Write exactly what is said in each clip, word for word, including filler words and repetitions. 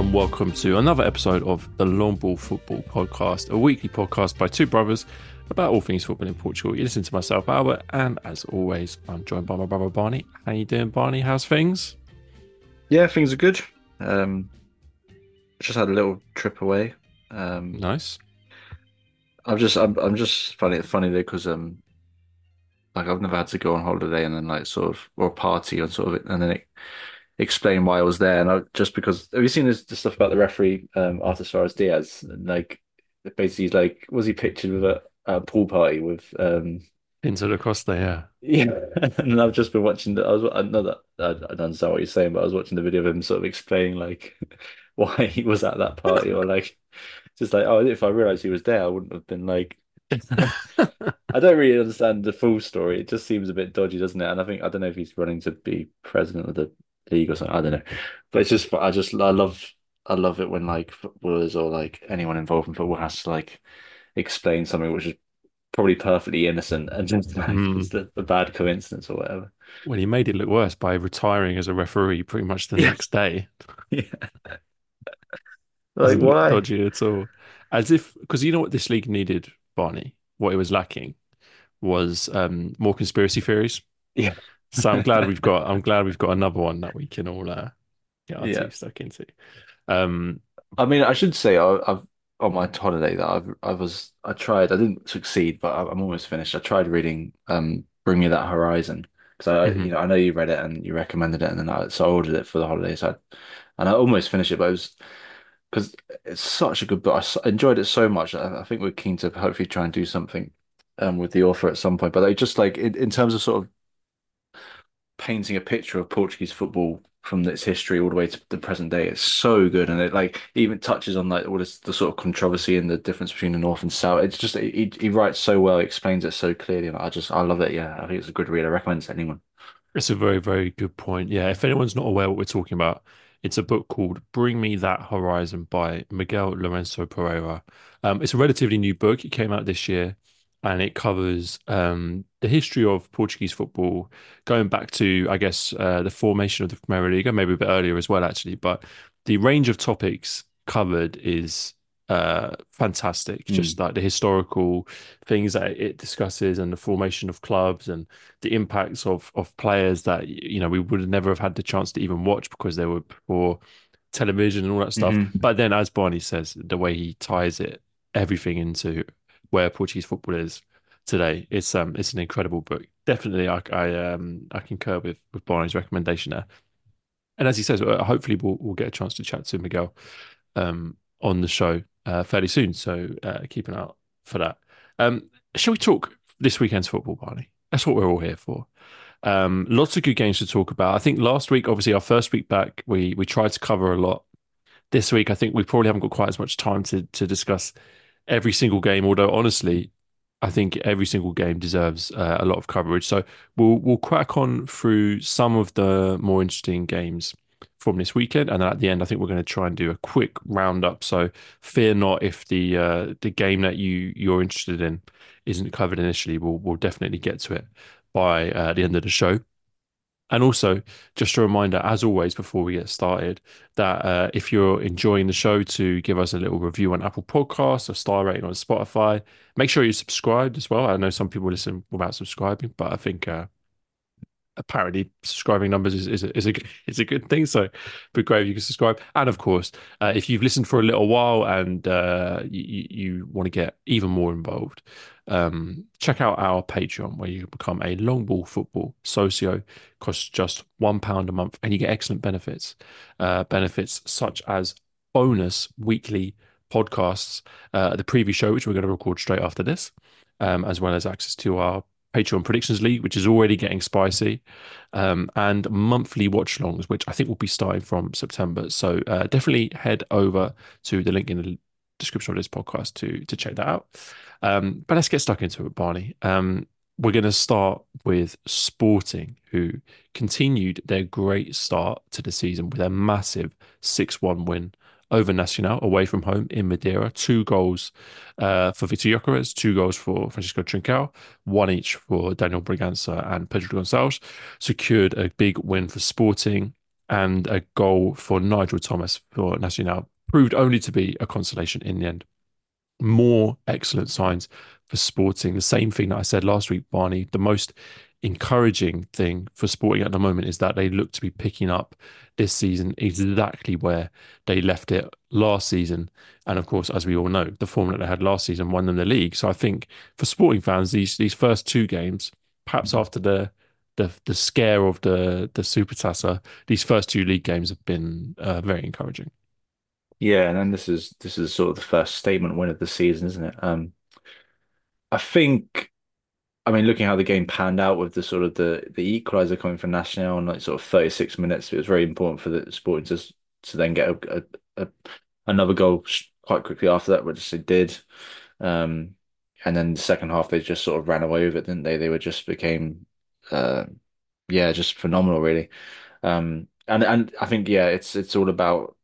and welcome to another episode of the Long Ball Football Podcast, a weekly podcast by two brothers about all things football in Portugal. You listen to myself, Albert, and as always, I'm joined by my brother Barney. How you doing, Barney? How's things? Yeah, things are good. Um, just had a little trip away. Um, Nice. I'm just, I'm, I'm just funny, funny though, because um, like I've never had to go on holiday and then like sort of or a party and sort of and then it, explain why I was there. And I just because have you seen this, this stuff about the referee, um, Arthur Suarez Diaz? And like basically, he's like, was he pictured with a, a pool party with um. Into the Costa, yeah. Yeah, and I've just been watching the. I was I know that I, I don't understand what you're saying, but I was watching the video of him sort of explaining like why he was at that party, or like just like, oh, if I realized he was there, I wouldn't have been like. I don't really understand the full story. It just seems a bit dodgy, doesn't it? And I think I don't know if he's running to be president of the league or something. I don't know, but it's just I just I love I love it when like footballers or like anyone involved in football has to like explain something which is probably perfectly innocent and just like Hmm. just a, a bad coincidence or whatever. Well, he made it look worse by retiring as a referee pretty much the Yeah, next day. yeah. Like Doesn't look why? dodgy at all. As if, because you know what this league needed, Barney? What it was lacking was um, more conspiracy theories. Yeah, So I'm glad we've got I'm glad we've got another one that we can all uh, get our yeah. teeth stuck into. Um, I mean, I should say I, I've on my holiday that I've I was I tried. I didn't succeed, but I, I'm almost finished. I tried reading um Bring Me That Horizon because I you mhm. know I know you read it and you recommended it, and then I so I ordered it for the holidays. I, and I almost finished it, but it was because it's such a good book. I s- enjoyed it so much. I, I think we're keen to hopefully try and do something um with the author at some point. But I just like in, in terms of sort of painting a picture of Portuguese football from its history all the way to the present day. It's so good, and it like even touches on like all this the sort of controversy and the difference between the North and South. It's just he he writes so well, he explains it so clearly, and I just I love it. Yeah, I think it's a good read. I recommend it to anyone. It's a very, very good point. Yeah, if anyone's not aware what we're talking about, it's a book called Bring Me That Horizon by Miguel Lourenço Pereira. Um, it's a relatively new book. It came out this year and it covers um, the history of Portuguese football, going back to, I guess, uh, the formation of the Primeira Liga, maybe a bit earlier as well, actually. But the range of topics covered is uh, fantastic. Just Mm. like the historical things that it discusses and the formation of clubs and the impacts of of players that you know we would never have had the chance to even watch because they were before television and all that stuff. Hmm. But then, as Barney says, the way he ties it everything into where Portuguese football is today, it's um it's an incredible book. Definitely, I I um I concur with with Barney's recommendation there. And as he says, uh, hopefully we'll we'll get a chance to chat to Miguel um on the show uh, fairly soon. So uh, keep an eye out for that. Um, shall we talk this weekend's football, Barney? That's what we're all here for. Um, lots of good games to talk about. I think last week, obviously, our first week back, we we tried to cover a lot. This week, I think we probably haven't got quite as much time to to discuss every single game. Although honestly, I think every single game deserves uh, a lot of coverage. So we'll we'll crack on through some of the more interesting games from this weekend, and then at the end, I think we're going to try and do a quick roundup. So fear not if the uh, the game that you you're interested in isn't covered initially. We'll we'll definitely get to it by uh, the end of the show. And also, just a reminder, as always, before we get started, that uh, if you're enjoying the show, to give us a little review on Apple Podcasts, a star rating on Spotify. Make sure you're subscribed as well. I know some people listen without subscribing, but I think uh, apparently subscribing numbers is, is, a, is a is a good thing. So, be great if you can subscribe. And of course, uh, if you've listened for a little while and uh, you, you want to get even more involved, um, check out our Patreon where you become a long ball football socio. Costs just one pound a month, and you get excellent benefits. Uh, benefits such as bonus weekly podcasts, uh, the preview show, which we're going to record straight after this, um, as well as access to our Patreon Predictions League, which is already getting spicy, um, and monthly watch longs, which I think will be starting from September. So uh, definitely head over to the link in the description of this podcast to to check that out. Um, but let's get stuck into it, Barney. Um, we're going to start with Sporting, who continued their great start to the season with a massive six one win over Nacional away from home in Madeira. Two goals uh, for Vitor Gyökeres, two goals for Francisco Trincao, one each for Daniel Bragança and Pedro Gonçalves. Secured a big win for Sporting. and a goal for Nigel Thomas for Nacional proved only to be a consolation in the end. More excellent signs for Sporting. The same thing that I said last week, Barney. The most encouraging thing for Sporting at the moment is that they look to be picking up this season exactly where they left it last season. And of course, as we all know, the form that they had last season won them the league. So I think for Sporting fans, these these first two games, perhaps Mhm. after the the the scare of the the Supertasa, these first two league games have been uh, very encouraging. Yeah, and then this is this is sort of the first statement win of the season, isn't it? Um, I think. I mean, looking how the game panned out with the sort of the the equaliser coming from Nacional in like sort of thirty-six minutes, it was very important for the Sporting to to then get a, a, a another goal quite quickly after that, which they did. Um, and then the second half, they just sort of ran away with it, didn't they? They were just became, uh, yeah, just phenomenal, really. Um, and and I think yeah, it's it's all about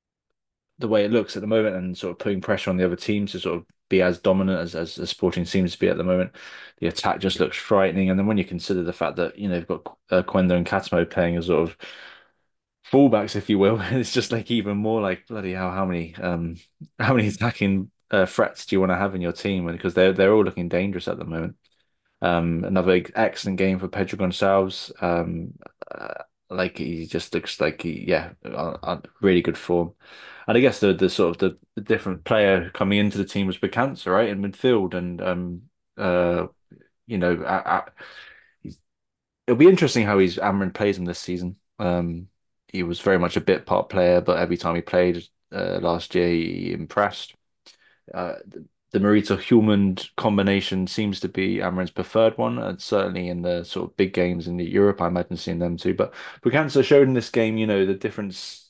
the way it looks at the moment and sort of putting pressure on the other teams to sort of be as dominant as, as, as Sporting seems to be at the moment. The attack just looks frightening. And then when you consider the fact that, you know, they've got uh, Quenda and Catamo playing as sort of fullbacks, if you will, it's just like even more like bloody hell, how many um how many attacking uh, threats do you want to have in your team? And because they're they're all looking dangerous at the moment. Um, another excellent game for Pedro Gonçalves. Um, uh, like he just looks like he, yeah, on, on really good form. And I guess the the sort of the, the different player coming into the team was Becancer, right, in midfield, and um, uh, you know, I, I, he's, it'll be interesting how he's Amrin plays him this season. Um, he was very much a bit part player, but every time he played uh, last year, he impressed. Uh, the, the Marita Hulmand combination seems to be Amarin's preferred one, and certainly in the sort of big games in the Europe, I imagine seeing them too. But Bucanza showed in this game, you know, the difference.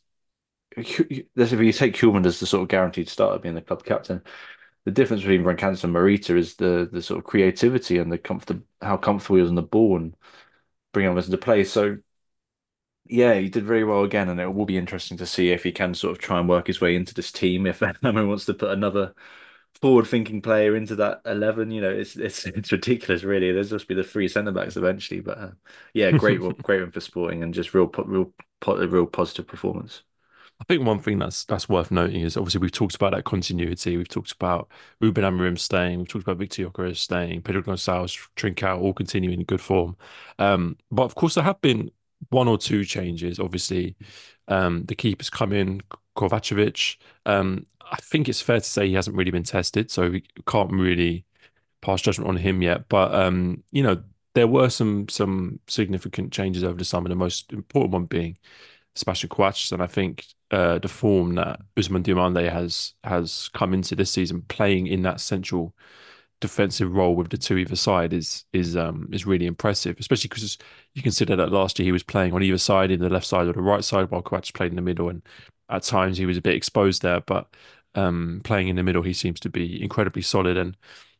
If you take Hulmand as the sort of guaranteed starter, being the club captain, the difference between Bragança and Marita is the the sort of creativity and the comfort, how comfortable he was on the ball and bringing us into play. So yeah, he did very well again, and it will be interesting to see if he can sort of try and work his way into this team. If Amarin wants to put another forward-thinking player into that eleven. You know, it's it's it's ridiculous, really. There's just be the three centre backs eventually, but uh, yeah, great one, great one for Sporting, and just real, po- real, po real positive performance. I think one thing that's that's worth noting is obviously we've talked about that continuity. We've talked about Ruben Amorim staying. We've talked about Victor Gyökeres staying. Pedro Gonçalves, Trincao all continuing in good form. Um, but of course, there have been one or two changes. Obviously, um, the keeper's come in, Kovacevic. Um, I think it's fair to say he hasn't really been tested, so we can't really pass judgment on him yet. But um, you know, there were some some significant changes over the summer. The most important one being Sebastian Coates, and I think uh, the form that Usman Diomande has has come into this season, playing in that central defensive role with the two either side, is is um is really impressive. Especially because you consider that last year he was playing on either side, in the left side or the right side, while Coates played in the middle, and at times he was a bit exposed there. But um, playing in the middle, he seems to be incredibly solid, and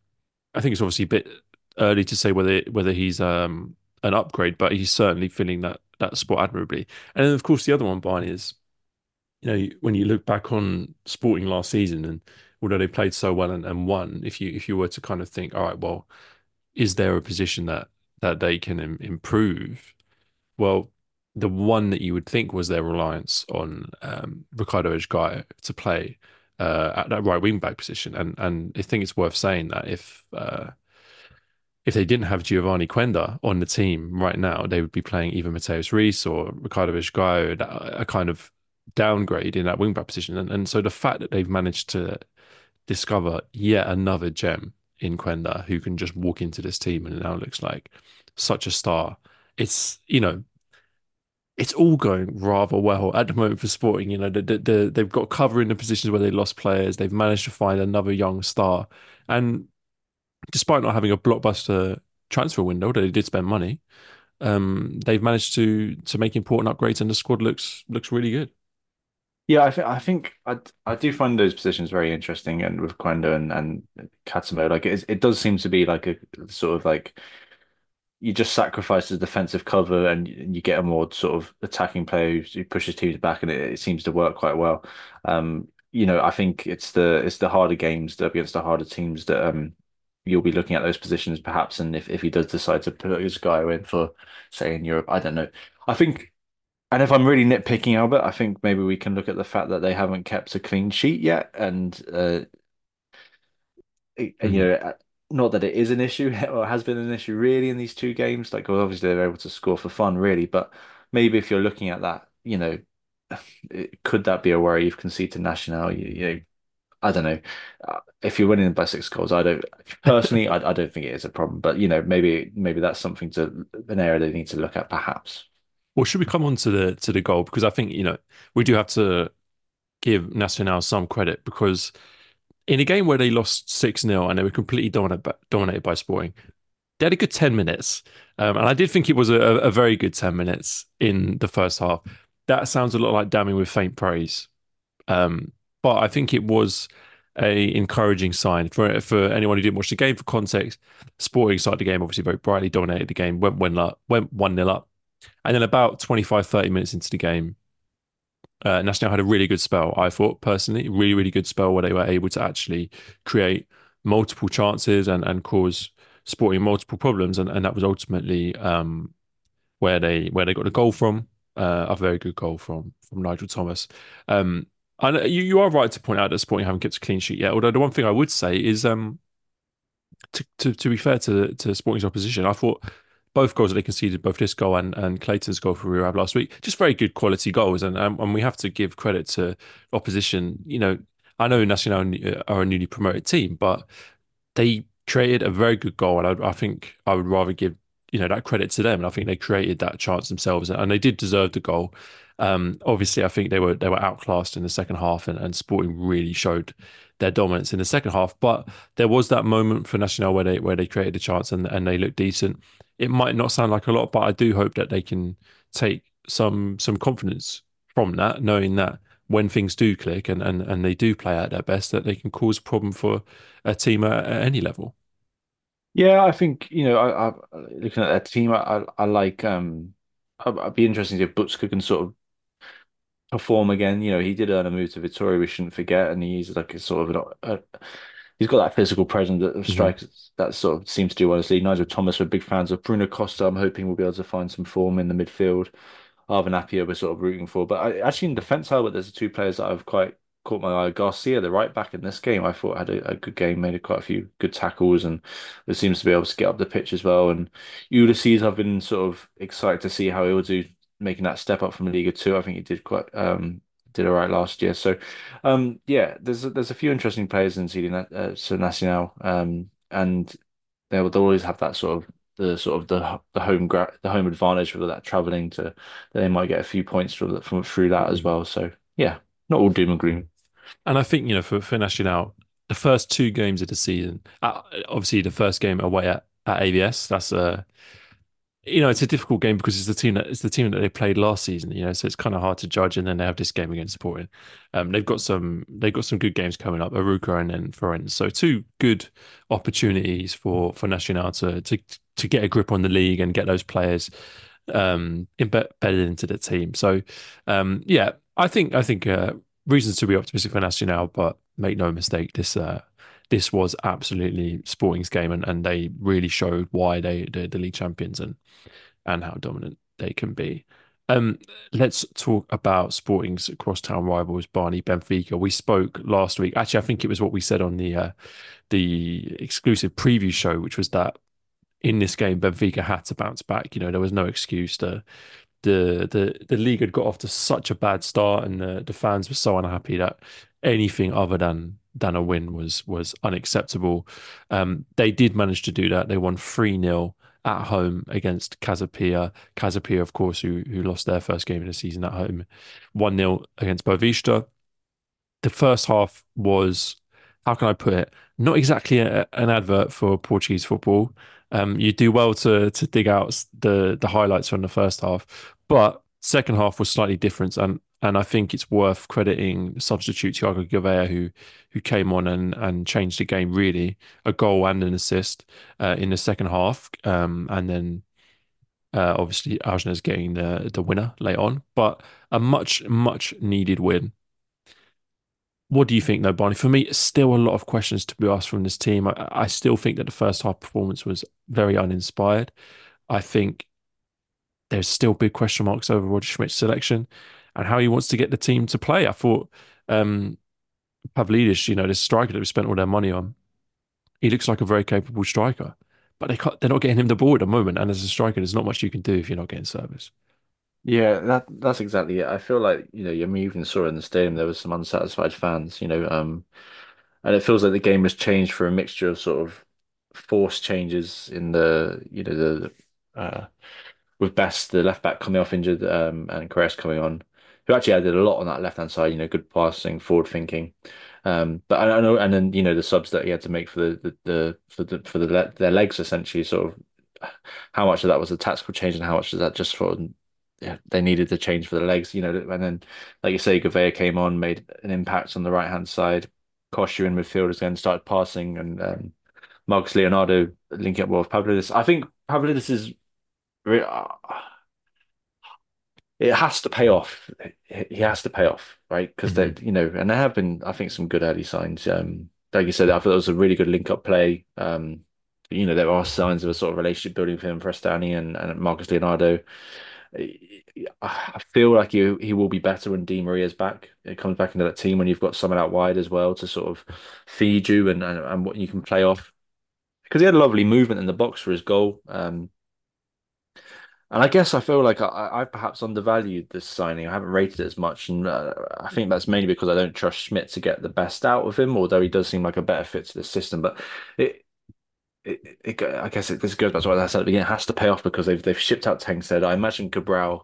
I think it's obviously a bit early to say whether whether he's um an upgrade, but he's certainly filling that that spot admirably. And then of course the other one, Barney, is you know when you look back on Sporting last season, and although they played so well and, and won, if you if you were to kind of think, all right, well, is there a position that that they can im improve? Well, the one that you would think was their reliance on um, Ricardo Esgaio to play uh, at that right wing back position, and and I think it's worth saying that if uh, if they didn't have Giovanni Quenda on the team right now, they would be playing either Mateus Reis or Ricardo Esgaio, a kind of downgrade in that wing back position. And, and so the fact that they've managed to discover yet another gem in Quenda who can just walk into this team and it now looks like such a star. It's, you know, it's all going rather well at the moment for Sporting. You know, the, the, the, they've got cover in the positions where they lost players. They've managed to find another young star. And despite not having a blockbuster transfer window, they did spend money. Um, they've managed to to make important upgrades, and the squad looks looks really good. Yeah, I think I think I I do find those positions very interesting, and with Quendo and and Katsumo, like it it does seem to be like a sort of like you just sacrifice the defensive cover and you get a more sort of attacking player who pushes teams back, and it, it seems to work quite well. Um, you know, I think it's the it's the harder games that against the harder teams that um you'll be looking at those positions perhaps, and if if he does decide to put his guy in for say in Europe, I don't know. I think. And if I'm really nitpicking Albert, I think maybe we can look at the fact that they haven't kept a clean sheet yet, and uh, it- and you Mhm. know, uh, not that it is an issue or has been an issue really in these two games. Like, well, obviously they're able to score for fun, really, but maybe if you're looking at that, you know, it- could that be a worry you've conceded to Nacional? You, you know, I don't know. Uh, if you're winning by six goals, I don't personally, I, I don't think it is a problem. But you know, maybe maybe that's something to an area they need to look at, perhaps. Well, should we come on to the to the goal? Because I think, you know, we do have to give Nacional some credit because in a game where they lost six nil and they were completely dominated, dominated by Sporting, they had a good ten minutes. Um, and I did think it was a, a very good ten minutes in the first half. That sounds a lot like damning with faint praise. Um, but I think it was a encouraging sign for for anyone who didn't watch the game. For context, Sporting started the game obviously very brightly, dominated the game, went one up, went one nil up, and then about twenty five thirty minutes into the game, uh, Nacional had a really good spell. I thought personally, really really good spell where they were able to actually create multiple chances and and cause Sporting multiple problems, and and that was ultimately um, where they where they got the goal from. Uh, a very good goal from from Nigel Thomas. Um, and you, you are right to point out that Sporting haven't kept a clean sheet yet. Although the one thing I would say is, um, to, to to be fair to to Sporting's opposition, I thought both goals that they conceded, both this goal and and Clayton's goal for Real last week, just very good quality goals. And um, and we have to give credit to opposition. You know, I know Nacional are a newly promoted team, but they created a very good goal, and I, I think I would rather give you know that credit to them. And I think they created that chance themselves, and they did deserve the goal. Um, obviously, I think they were they were outclassed in the second half, and, and Sporting really showed their dominance in the second half. But there was that moment for Nacional where they where they created a chance and and they looked decent. It might not sound like a lot, but I do hope that they can take some some confidence from that, knowing that when things do click and and and they do play at their best, that they can cause a problem for a team at, at any level. Yeah, I think you know, I, I looking at their team, I I, I like um, I'd, I'd be interested if Butska can sort of perform again. You know, he did earn a move to Vittoria, we shouldn't forget, and he's like a sort of an, a, he's got that physical presence of Hmm. strikers that sort of seems to do honestly. Nigel Thomas, we're big fans of Bruno Costa. I'm hoping we'll be able to find some form in the midfield. Arvin Appiah we're sort of rooting for. But I, actually in defence, Albert, there's two players that I've quite caught my eye. Garcia, the right back in this game, I thought had a, a good game, made quite a few good tackles, and it seems to be able to get up the pitch as well. And Ulysses, I've been sort of excited to see how he will do, making that step up from Liga Two. I think he did quite um did all right last year. So um yeah, there's there's a few interesting players in C D uh, so Nacional, um and they'll they'll always have that sort of the sort of the the home gra the home advantage for that traveling to they might get a few points from from through that as well. So yeah, not all doom and gloom. And I think, you know, for, for Nacional, the first two games of the season, uh, obviously the first game away at, at A B S, that's a, you know, it's a difficult game because it's the team that it's the team that they played last season, you know, so it's kind of hard to judge. And then they have this game against Sporting. Um, they've got some they've got some good games coming up, Arouca and then Florenz. So two good opportunities for for Nacional to to to get a grip on the league and get those players um embedded into the team. So um yeah, I think I think uh, reasons to be optimistic for Nacional, but make no mistake, this uh this was absolutely Sporting's game, and, and they really showed why they they're the league champions and and how dominant they can be. Um, let's talk about Sporting's crosstown rivals, Barney Benfica. We spoke last week. Actually, I think it was what we said on the uh, the exclusive preview show, which was that in this game, Benfica had to bounce back. You know, there was no excuse to the the the league had got off to such a bad start, and the, the fans were so unhappy that anything other than than a win was was unacceptable. Um, they did manage to do that. They won three nil at home against Casapia. Casapia, of course, who who lost their first game of the season at home, one nil against Boavista. The first half was, how can I put it, not exactly a, an advert for Portuguese football. Um, you do well to to dig out the the highlights from the first half, but second half was slightly different, and and I think it's worth crediting substitute Thiago Gouveia who who came on and and changed the game really, a goal and an assist uh, in the second half, um, and then uh, obviously Arsenal's getting the the winner late on, but a much much needed win. What do you think, though, Barney? For me, still a lot of questions to be asked from this team. I, I still think that the first half performance was very uninspired. I think there's still big question marks over Roger Schmidt's selection and how he wants to get the team to play. I thought um, Pavlidis, you know, this striker that we spent all their money on, he looks like a very capable striker, but they can't, they're not getting him the ball at the moment. And as a striker, there's not much you can do if you're not getting service. Yeah, that that's exactly it. I feel like, you know, I mean, even saw in the stadium there was some unsatisfied fans, you know, um, and it feels like the game has changed for a mixture of sort of forced changes in the, you know, the uh, with Best, the left back coming off injured, um, and Carres coming on, who actually added a lot on that left hand side. You know, good passing, forward thinking. Um, but I, I know, and then you know the subs that he had to make for the the, the for the for the le their legs essentially. Sort of how much of that was a tactical change, and how much of that just for yeah, they needed to change for the legs. You know, and then like you say, Gouveia came on, made an impact on the right hand side. Koscielny in midfield again started passing, and um, Marcus Leonardo linking up well with Pavlidis. I think Pavlidis is re- uh, it has to pay off. He has to pay off, right? Because they, Mhm. you know, and there have been, I think, some good early signs. Um, like you said, I thought it was a really good link-up play. Um, you know, there are signs of a sort of relationship building for him, Prestani and, and Marcus Leonardo. I feel like he he will be better when Di Maria's back. It comes back into that team when you've got someone out wide as well to sort of feed you and and, and what you can play off. Because he had a lovely movement in the box for his goal. Um, and I guess I feel like I, I perhaps undervalued this signing. I haven't rated it as much, and uh, I think that's mainly because I don't trust Schmidt to get the best out of him. Although he does seem like a better fit to the system, but it, it, it I guess it, this goes back to what I said at the beginning. It has to pay off because they've they've shipped out Tengsted. I imagine Cabral.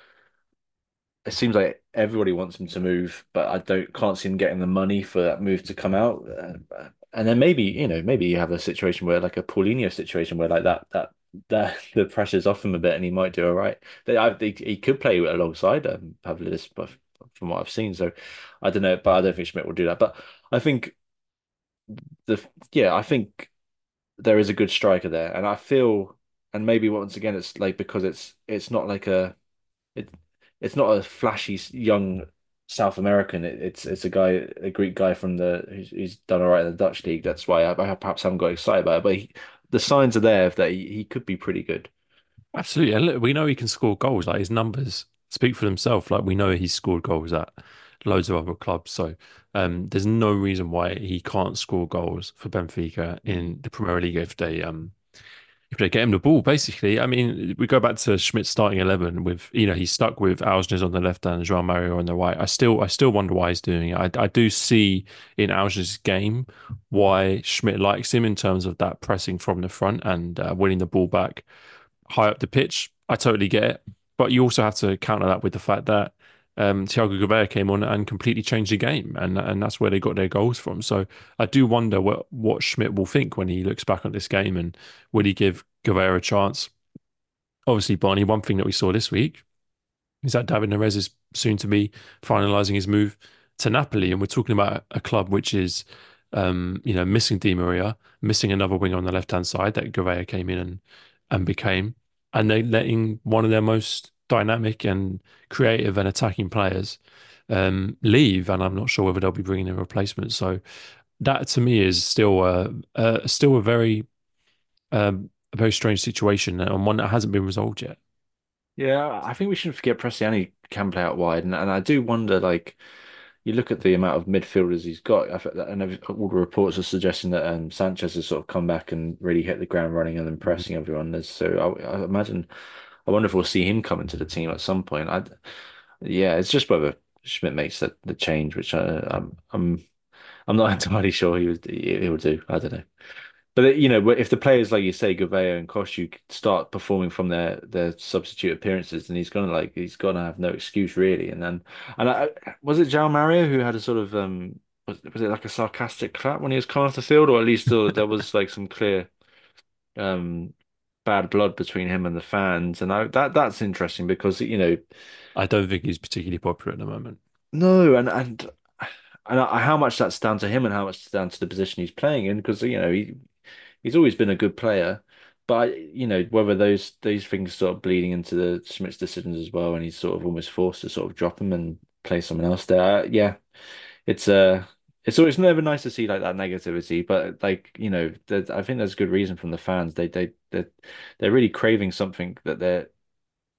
It seems like everybody wants him to move, but I don't can't see him getting the money for that move to come out. Uh, and then maybe, you know, maybe you have a situation where like a Paulinho situation where like that that that the pressure's off him a bit and he might do all right. They, I, they, he could play alongside um, Pavlidis, but from what I've seen, so I don't know, but I don't think Schmidt will do that. But I think the yeah, I think there is a good striker there, and I feel, and maybe once again, it's like because it's it's not like a it, it's not a flashy young South American. It, it's it's a guy, a Greek guy from the who's, who's done all right in the Dutch league. That's why I, I perhaps haven't got excited about it. But he, the signs are there that he, he could be pretty good. Absolutely. And look, we know he can score goals. Like his numbers speak for themselves. Like we know he's scored goals at loads of other clubs. So um, there's no reason why he can't score goals for Benfica in the Premier League if they um if they get him the ball. Basically, I mean, we go back to Schmidt's starting eleven with you know he's stuck with Algenes on the left and João Mario on the right. I still I still wonder why he's doing it. I I do see in Algenes' game why Schmidt likes him in terms of that pressing from the front and uh, winning the ball back high up the pitch. I totally get it. But you also have to counter that with the fact that um, Thiago Gouveia came on and completely changed the game, and and that's where they got their goals from. So I do wonder what what Schmidt will think when he looks back on this game, and will he give Gouveia a chance? Obviously, Barney. One thing that we saw this week is that David Neres is soon to be finalising his move to Napoli, and we're talking about a club which is, um, you know, missing Di Maria, missing another winger on the left hand side that Gouveia came in and and became, and they're letting one of their most dynamic and creative and attacking players um, leave, and I'm not sure whether they'll be bringing in replacements. So that to me is still a, a still a very um, a very strange situation and one that hasn't been resolved yet. Yeah, I think we shouldn't forget Prestiani can play out wide, and, and I do wonder, like, you look at the amount of midfielders he's got, I think that- and every- all the reports are suggesting that um, Sanchez has sort of come back and really hit the ground running and impressing everyone. There's, so I, I imagine, I wonder if we'll see him come into the team at some point. I, yeah, it's just whether Schmidt makes the, the change, which I, I'm, I'm, I'm not entirely sure he would, he, he would do. I don't know. But you know, if the players like you say, Gouveia and Koscielny start performing from their their substitute appearances, then he's gonna like he's gonna have no excuse really. And then, and I, was it João Mario who had a sort of um was was it like a sarcastic clap when he was coming off the field, or at least still there was like some clear um bad blood between him and the fans, and I, that that's interesting because you know I don't think he's particularly popular at the moment. no, and and and how much that's down to him and how much it's down to the position he's playing in because you know he he's always been a good player, but you know whether those those things start bleeding into the Schmidt's decisions as well, and he's sort of almost forced to sort of drop him and play someone else there. Uh, yeah, it's uh it's always never nice to see like that negativity, but like you know, I think there's good reason from the fans. They they they they're really craving something that they're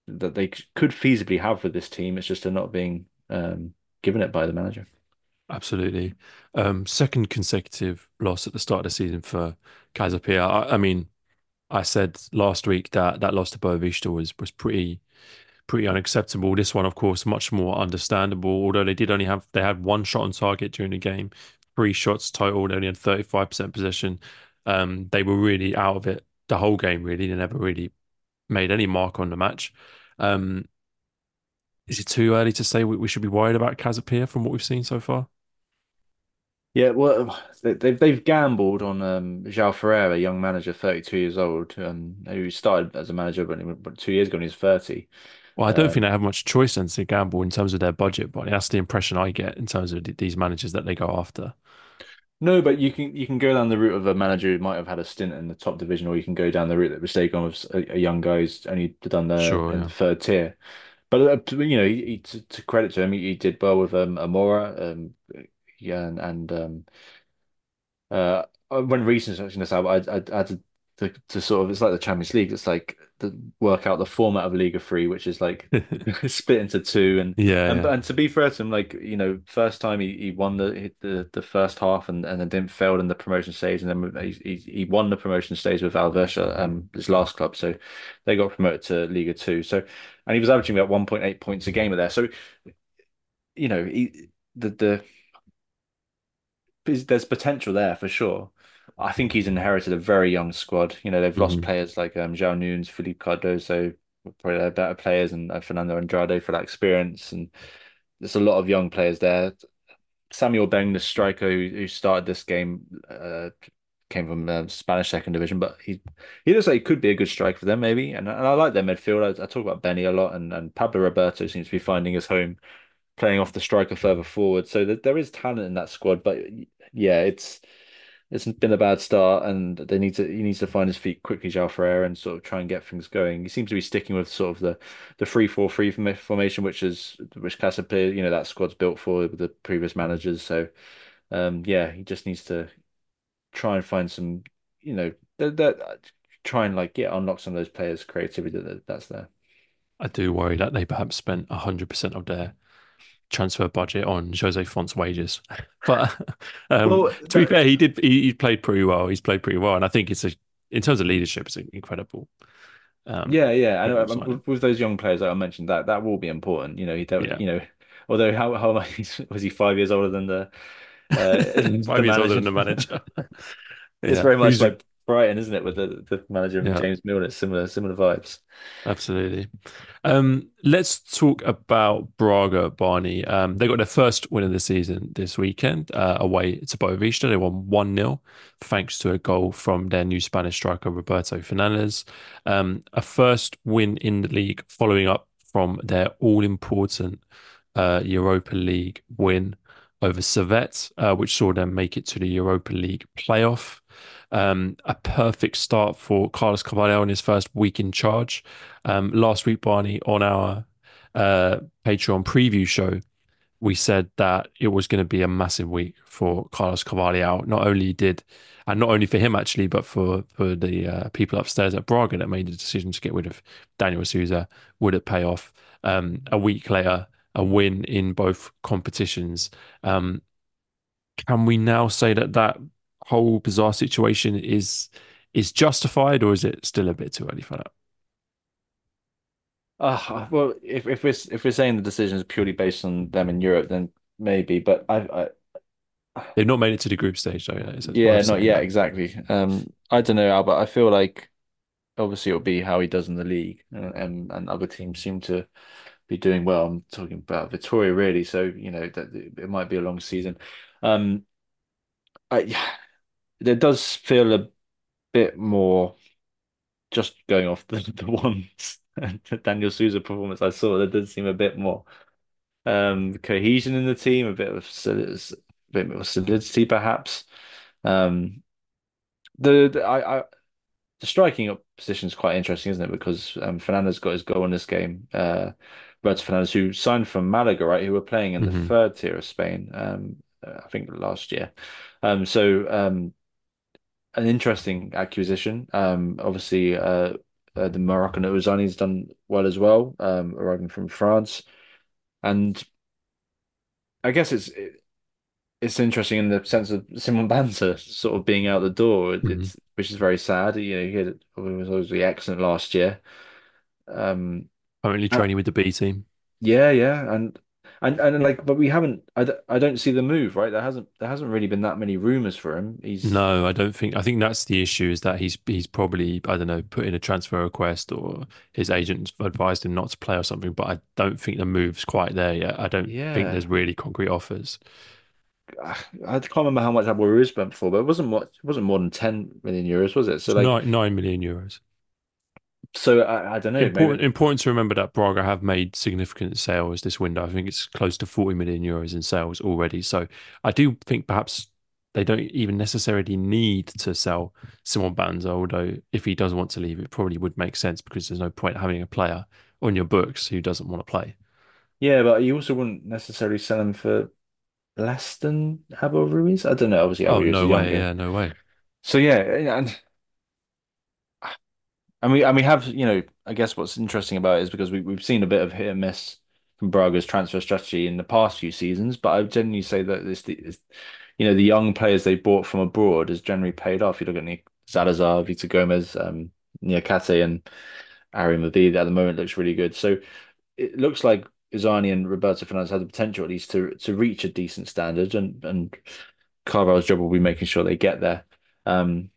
that they could feasibly have with this team. It's just they're not being um, given it by the manager. Absolutely. Um, second consecutive loss at the start of the season for Casapia. I, I mean, I said last week that that loss to Boavista was was pretty pretty unacceptable. This one, of course, much more understandable. Although they did only have they had one shot on target during the game, three shots total. They only had thirty-five percent possession. Um, they were really out of it the whole game. Really, they never really made any mark on the match. Um, is it too early to say we, we should be worried about Casapia from what we've seen so far? Yeah, well, they- they've they've gambled on um, João Ferreira, young manager, thirty-two years old, um, who started as a manager, but, but two years ago, when he was thirty. Well, I don't Uh, think they have much choice then to gamble in terms of their budget, but that's the impression I get in terms of th- these managers that they go after. no, but you can you can go down the route of a manager who might have had a stint in the top division, or you can go down the route that was taken with a, a young guy who's only done the Sure, in the yeah. third tier. But uh, you know, he, he, to, to credit to him, he, he did well with um, Amora, um, yeah, and, and um, Uh, when researching this out, I, I, I had to, to to sort of it's like the Champions League. It's like to work out the format of Liga Three, which is like split into two. And Yeah, and yeah. and to be fair to him, like you know, first time he, he won the the the first half and and then didn't failed in the promotion stage, and then he he, he won the promotion stage with Alverca, um, his last club. So they got promoted to Liga Two. So and he was averaging about one point eight points a game there. So you know, he the the there's there's potential there for sure. I think he's inherited a very young squad. You know, they've lost Mhm. players like um, João Nunes, Felipe Cardoso, probably their better players, and uh, Fernando Andrade for that experience. And there's a lot of young players there. Samuel Beng, the striker who, who started this game, uh, came from uh, Spanish second division, but he he looks like he could be a good striker for them, maybe. And, and I like their midfield. I, I talk about Benny a lot, and, and Pablo Roberto seems to be finding his home playing off the striker further forward. So that there is talent in that squad, but yeah, it's it's been a bad start, and they need to he needs to find his feet quickly, João Ferreira, and sort of try and get things going. He seems to be sticking with sort of the the three four three formation, which is which Casapia, you know, that squad's built for with the previous managers. So um, yeah, he just needs to try and find some, you know, that, that try and like yeah, unlock some of those players' creativity that that's there. I do worry that they perhaps spent one hundred percent of their transfer budget on Jose Font's wages. But um, Well, to be that fair, he did he, he played pretty well. He's played pretty well, and I think it's a in terms of leadership, it's an incredible um Yeah, yeah. I know. incredible um, signing. With, with those young players that I mentioned, that that will be important. You know, he don't. Yeah, You know, although how how much was he five years older than the uh the five years older manager? than the manager. It's Yeah, very much who's a like Brighton, isn't it? With the the manager and yeah. James Milner, it's similar similar vibes. Absolutely. Um, let's talk about Braga, Barney. Um, they got their first win of the season this weekend uh, away to Boavista. They won one nil thanks to a goal from their new Spanish striker, Roberto Fernandez. Um, a first win in the league following up from their all-important uh, Europa League win over Servette, uh, which saw them make it to the Europa League playoff. Um, a perfect start for Carlos Carvalho in his first week in charge. Um, last week, Barney, on our uh, Patreon preview show, we said that it was going to be a massive week for Carlos Carvalho. Not only did, and not only for him actually, but for for the uh, people upstairs at Braga that made the decision to get rid of Daniel Souza. Would it pay off? Um, a week later, a win in both competitions. Um, can we now say that that whole bizarre situation is is justified, or is it still a bit too early for that? Uh, well, if if we're if we're saying the decision is purely based on them in Europe, then maybe. But I, I They've not made it to the group stage, though. Yet, so it's yeah, worth not saying yet that. exactly. Um, I don't know, Albert. I feel like obviously it'll be how he does in the league, and and, and other teams seem to be doing well. I'm talking about Vittoria really, so you know that it might be a long season. Um, I It does feel a bit more just going off the the one Daniel Souza performance I saw. There did seem a bit more um cohesion in the team, a bit of solid- a bit more solidity perhaps. Um, the, the I, I the striking up position is quite interesting, isn't it? Because um, Fernandez got his goal in this game. Uh, Roberto Fernandez, who signed from Malaga, right? Who were playing in the Hmm. third tier of Spain, um, uh, I think last year. Um, so um, an interesting acquisition. Um, obviously, uh, uh, the Moroccan Ouzani's done well as well, um, arriving from France. And I guess it's it's interesting in the sense of Simon Banter sort of being out the door. Mhm. It's which is very sad. You know, he had, he was obviously excellent last year. Um, Currently uh, training with the B team. yeah, yeah, and and and like, but we haven't. I, d- I don't see the move, right? There hasn't there hasn't really been that many rumors for him. He's No, I don't think. I think that's the issue is that he's he's probably, I don't know, put in a transfer request or his agent advised him not to play or something. But I don't think the move's quite there yet. I don't think yeah. there's really concrete offers. I I can't remember how much Abu Ruiz spent before, but it wasn't much. It wasn't more than ten million euros, was it? So It's like, nine nine million euros. so I, I don't know. Important Maybe important to remember that Braga have made significant sales this window. I think it's close to forty million euros in sales already. So I do think perhaps they don't even necessarily need to sell Simon Banza, although if he does want to leave, it probably would make sense because there's no point having a player on your books who doesn't want to play. yeah, but you also wouldn't necessarily sell him for less than Abu Ruiz. I don't know. Obviously, Abu Oh, Ruiz no is way. younger. Yeah, no way. So yeah, and and we and we have, you know, I guess what's interesting about it is because we we've seen a bit of hit and miss from Braga's transfer strategy in the past few seasons, but I would generally say that this, this you know, the young players they bought from abroad has generally paid off. You look at Nick Salazar, Victor Gomez, um, Niakate, and Ari Mavid at the moment looks really good. So it looks like Izani and Roberto Fernandez have the potential at least to to reach a decent standard, and and Carvalho's job will be making sure they get there. Um,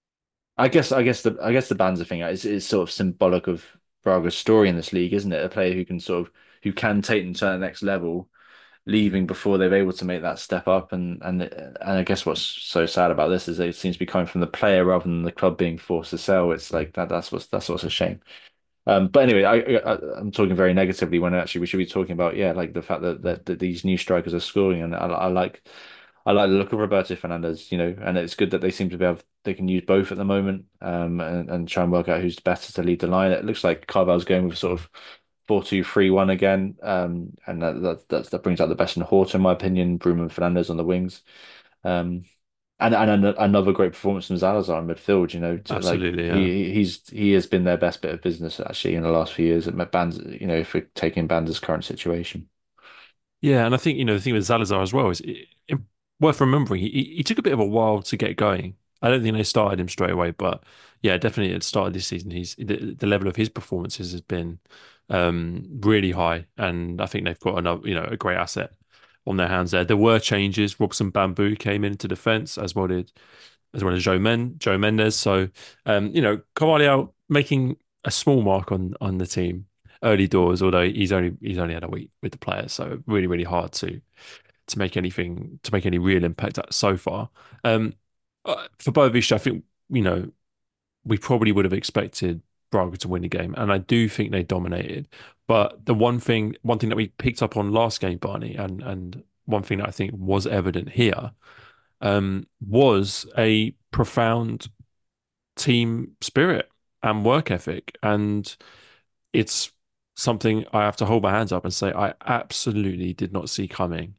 I guess I guess the I guess the Banza thing is is sort of symbolic of Braga's story in this league, isn't it? A player who can sort of who can take them to the next level, leaving before they're able to make that step up. And and and I guess what's so sad about this is that it seems to be coming from the player rather than the club being forced to sell. It's like that. That's what's that's what's a shame. Um, but anyway, I, I I'm talking very negatively when actually we should be talking about, yeah, like the fact that that, that these new strikers are scoring, and I, I like I like the look of Roberto Fernandez, you know, and it's good that they seem to be able they can use both at the moment, um, and, and try and work out who's better to lead the line. It looks like Carvalho's going with sort of four two three one again, um, and that that that's, that brings out the best in Horta, in my opinion. Bruno and Fernandez on the wings. Um, and and an- another great performance from Salazar in midfield. You know, to, like Absolutely. Yeah. he he's he has been their best bit of business actually in the last few years at Bands. You know, if we're taking Banda's current situation. Yeah, and I think you know the thing with Salazar as well is it, it- worth remembering. He he he took a bit of a while to get going. I don't think they started him straight away, but yeah, definitely at the start of this season, he's the, the level of his performances has been um, really high, and I think they've got another you know a great asset on their hands there. There were changes. Robson Bamboo came into defence as well did as well as Joe Men Joe Mendes. So um, you know Carvalho making a small mark on on the team early doors, although he's only he's only had a week with the players, so really really hard to to make anything to make any real impact so far. Um, uh, for Boavista, I think you know we probably would have expected Braga to win the game, and I do think they dominated. But the one thing one thing that we picked up on last game, Barney, and and one thing that I think was evident here um, was a profound team spirit and work ethic, and it's something I have to hold my hands up and say I absolutely did not see coming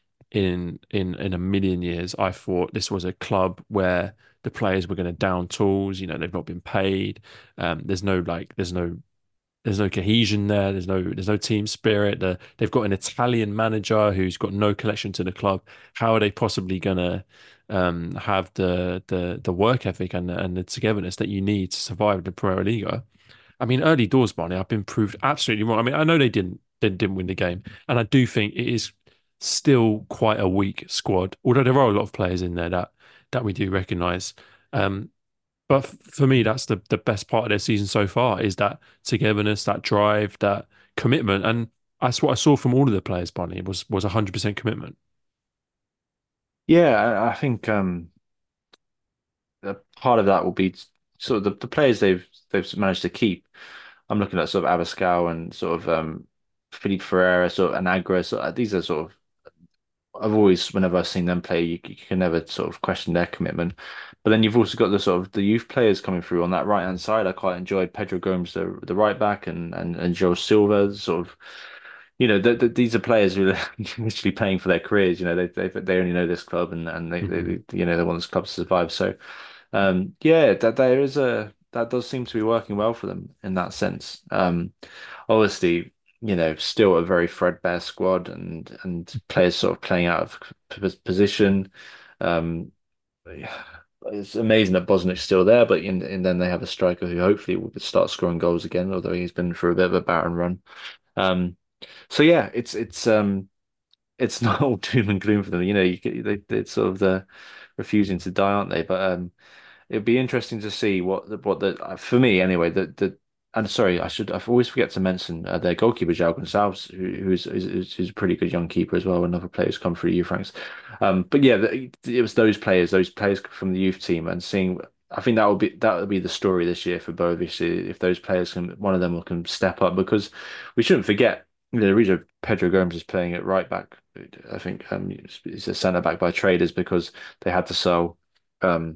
in in in a million years. I thought this was a club where the players were going to down tools. You know, they've not been paid. Um, there's no like, there's no there's no cohesion there. There's no there's no team spirit. The, they've got an Italian manager who's got no connection to the club. How are they possibly gonna um, have the the the work ethic and and the togetherness that you need to survive in the Premier League? I mean, early doors, Barney, I've been proved absolutely wrong. I mean, I know they didn't they didn't win the game, and I do think it is still quite a weak squad. Although there are a lot of players in there that that we do recognise. Um, but f- for me, that's the the best part of their season so far is that togetherness, that drive, that commitment, and that's what I saw from all of the players. Barney was was one hundred percent commitment. Yeah, I, I think um, a part of that will be sort of the, the players they've they've managed to keep. I'm looking at sort of Abascal and sort of um, Felipe Ferreira, sort of Anagra. So these are sort of I've always, whenever I've seen them play, you, you can never sort of question their commitment. But then you've also got the sort of the youth players coming through on that right hand side. I quite enjoyed Pedro Gomes, the the right back, and and and Joe Silva. Sort of, you know, the, the, these are players who are literally playing for their careers. You know, they they they only know this club, and and they, they Hmm. they, you know they want this club to survive. So, um, yeah, that there is a. that does seem to be working well for them in that sense. Um, obviously, you know, still a very threadbare squad and and players sort of playing out of p- position. Um, yeah, it's amazing that Bosnick's still there, but in, and then they have a striker who hopefully will start scoring goals again, although he's been through a bit of a barren run. Um, so yeah, it's it's um it's not all doom and gloom for them. You know, you get- they it's sort of the refusing to die, aren't they? But um, it'd be interesting to see what the, what the uh, for me anyway. The the and sorry, I should I always forget to mention uh, their goalkeeper João Gonçalves, who, who's who's who's a pretty good young keeper as well. Another player who's come through youth ranks. Um, but yeah, the, it was those players, those players from the youth team, and seeing. I think that will be that will be the story this year for Boavista if those players can one of them can step up because we shouldn't forget. You know, the reason Pedro Gomes is playing at right back, I think um, he's a centre back by trade, is because they had to sell. Um,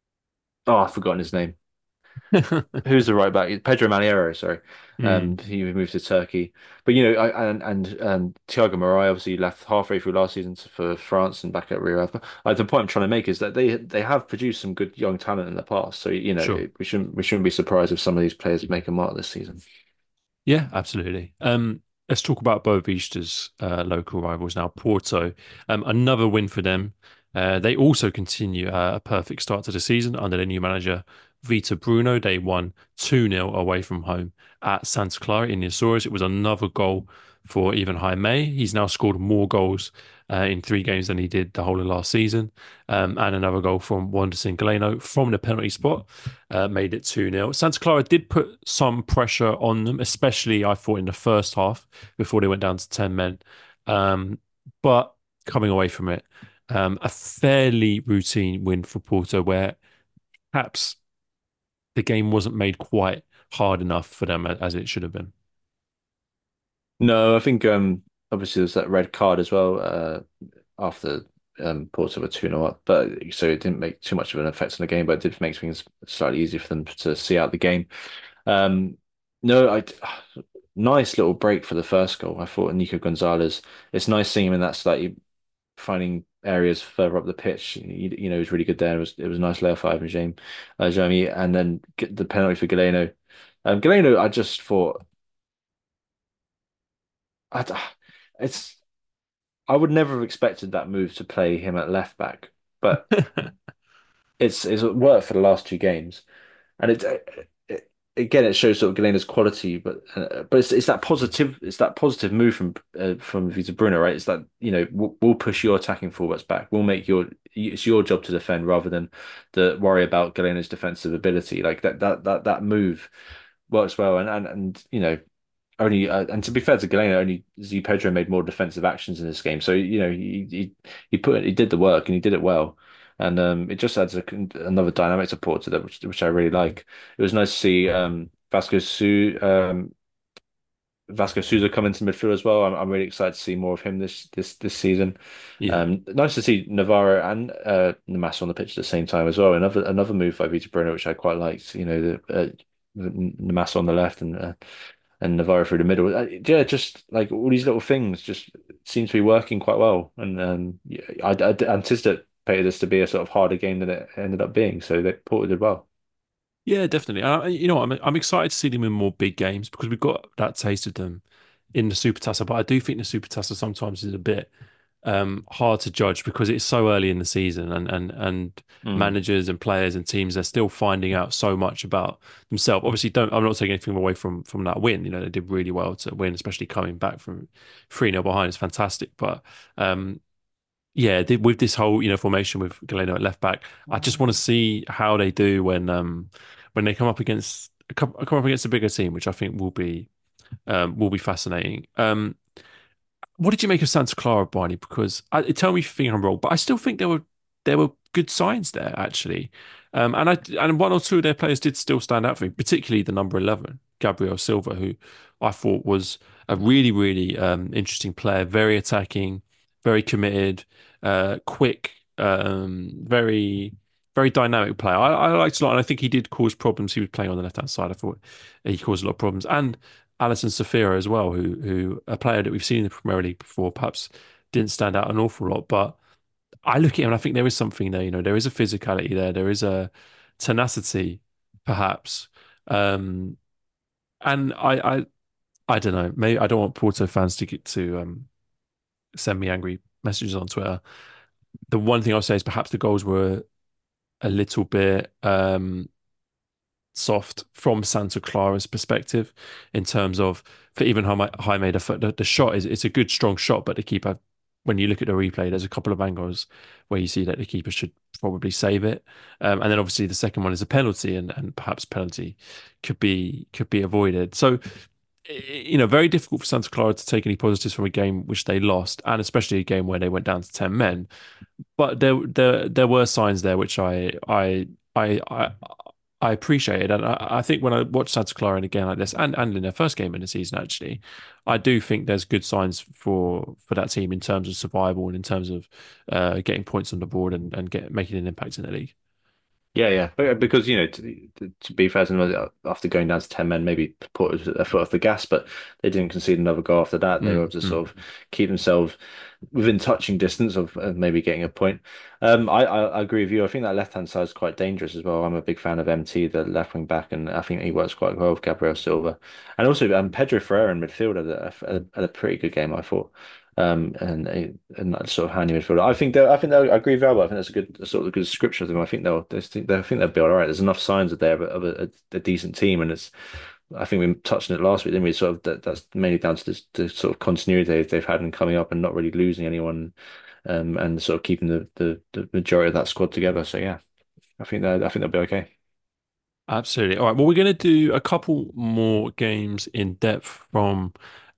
oh, I've forgotten his name. Who's the right back? Pedro Maniero, sorry. Um, Mm, he moved to Turkey, but you know, I, and and um, Thiago Moraes obviously left halfway through last season for France and back at Rio Ave. Uh, the point I'm trying to make is that they they have produced some good young talent in the past, so you know, sure. it, we shouldn't we shouldn't be surprised if some of these players make a mark this season. Yeah, absolutely. Um, let's talk about Boavista's uh, local rivals now, Porto. Um, another win for them. Uh, they also continue uh, a perfect start to the season under their new manager, Vita Bruno. They won two nil away from home at Santa Clara in the Azores. It was another goal for Ivan Jaime. He's now scored more goals uh, in three games than he did the whole of last season. Um, and another goal from Wanderson Galeno from the penalty spot uh, made it two nil. Santa Clara did put some pressure on them, especially I thought in the first half before they went down to ten men. Um, but coming away from it, um, a fairly routine win for Porto where perhaps the game wasn't made quite hard enough for them as it should have been. No, I think um, obviously there's that red card as well uh, after um, Porto were two nil up, but so it didn't make too much of an effect on the game, but it did make things slightly easier for them to see out the game. Um, no, I nice little break for the first goal. I thought Nico Gonzalez. It's nice seeing him in that slightly finding areas further up the pitch. You, you know, he was really good there. It was it was a nice layoff for Ivan James, uh, Jamie, and then get the penalty for Galeno. Um, Galeno, I just thought, I, it's I would never have expected that move to play him at left back, but it's it's worked for the last two games. And it, it again, it shows sort of Galena's quality, but uh, but it's it's that positive, it's that positive move from uh, from Vita Bruno, right? It's that you know we'll, we'll push your attacking forwards back. We'll make your it's your job to defend rather than the worry about Galena's defensive ability. Like that that that that move works well, and and and you know. Only uh, and to be fair to Galeno, only Z Pedro made more defensive actions in this game. So you know he he he put he did the work and he did it well, and um, it just adds a, another dynamic support to that, which which I really like. It was nice to see um, Vasco Su um, Vasco Souza come into midfield as well. I'm I'm really excited to see more of him this this this season. Yeah. Um, nice to see Navarro and uh, Namasso on the pitch at the same time as well. Another another move by Vitor Bruno, which I quite liked. You know the uh, Namasso on the left and. Uh, and Navarro through the middle. Uh, Yeah, just like all these little things just seem to be working quite well. And um, yeah, I, I anticipated this to be a sort of harder game than it ended up being. So they Porto did well. Yeah, definitely. Uh, you know, I'm I'm excited to see them in more big games because we've got that taste of them in the Supertassa. But I do think the Supertassa sometimes is a bit um, hard to judge because it's so early in the season, and and and Mm, managers and players and teams are still finding out so much about themselves. Obviously, don't I'm not taking anything away from from that win. You know, they did really well to win, especially coming back from three nil behind. It's fantastic, but. Um, yeah, th- with this whole you know formation with Galeno at left back, I just want to see how they do when um when they come up against come, come up against a bigger team, which I think will be um will be fascinating. Um, what did you make of Santa Clara, Barney? Because I, tell me if you think I'm wrong, but I still think there were there were good signs there actually, um, and I and one or two of their players did still stand out for me, particularly the number eleven, Gabriel Silva, who I thought was a really really um, interesting player, very attacking, very committed, uh, quick, um, very very dynamic player. I, I liked a lot, and I think he did cause problems. He was playing on the left hand side. I thought he caused a lot of problems, and Alisson Safira as well, who who a player that we've seen in the Premier League before, perhaps didn't stand out an awful lot. But I look at him and I think there is something there. You know, there is a physicality there. There is a tenacity perhaps. Um, and I, I, I don't know. Maybe I don't want Porto fans to get to um, send me angry messages on Twitter. The one thing I'll say is perhaps the goals were a little bit um, soft from Santa Clara's perspective in terms of for even Jaime Jaime, the, the, the shot is it's a good strong shot, but the keeper, when you look at the replay, there's a couple of angles where you see that the keeper should probably save it, um, and then obviously the second one is a penalty, and and perhaps penalty could be could be avoided. So you know, very difficult for Santa Clara to take any positives from a game which they lost, and especially a game where they went down to ten men. But there, there, there were signs there which I, I, I, I, I appreciated, and I, I think when I watched Santa Clara in a game like this, and and in their first game in the season, actually, I do think there's good signs for for that team in terms of survival and in terms of uh, getting points on the board and and get making an impact in the league. Yeah, yeah, But- because you know, to, to to be fair to them, after going down to ten men, maybe put their foot off the gas, but they didn't concede another goal after that. They were Mm, able to mm. sort of keep themselves within touching distance of, of maybe getting a point. Um, I, I I agree with you. I think that left hand side is quite dangerous as well. I'm a big fan of M T, the left wing back, and I think he works quite well with Gabriel Silva, and also um, Pedro Ferreira in midfield had a, had a, had a pretty good game, I thought. Um, and a, and that sort of handy midfielder. I think they I think they'll I agree with Alba. I think that's a good a sort of good description of them. I think they'll, they think I think they'll be all right. There's enough signs of there of a, a, a decent team, and it's I think we touched on it last week, didn't we? Sort of that that's mainly down to this, the sort of continuity they've, they've had in coming up and not really losing anyone, um, and sort of keeping the, the the majority of that squad together. So yeah, I think that I think they'll be okay. Absolutely. All right. Well, we're going to do a couple more games in depth from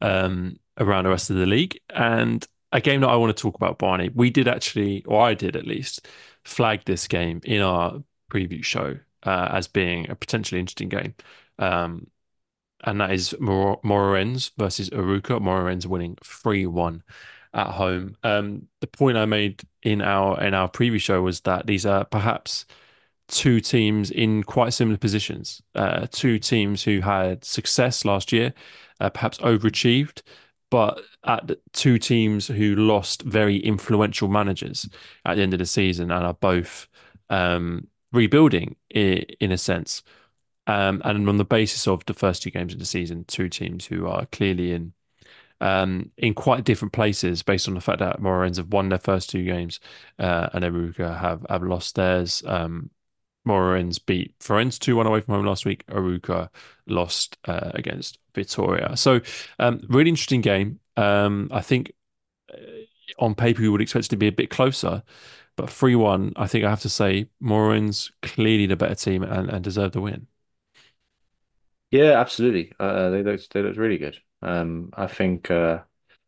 um, around the rest of the league. And a game that I want to talk about, Barney, we did actually, or I did at least, flag this game in our preview show uh, as being a potentially interesting game. Um, and that is Mor Moreirense versus Arouca. Moreirense winning three one at home. Um, the point I made in our in our preview show was that these are perhaps two teams in quite similar positions. Uh, two teams who had success last year, uh, perhaps overachieved, but at the two teams who lost very influential managers at the end of the season and are both um, rebuilding i- in a sense. Um, and on the basis of the first two games of the season, two teams who are clearly in um, in quite different places based on the fact that Moreirense have won their first two games uh, and Eruga have have lost theirs. Um, Moreirense beat Farense two one away from home last week. Arouca lost uh, against Vitoria. So, um, really interesting game. Um, I think uh, on paper we would expect it to be a bit closer, but three one, I think I have to say Moreirense clearly the better team and, and deserve the win. Yeah, absolutely. Uh, they looked they looked really good. Um, I think. Uh,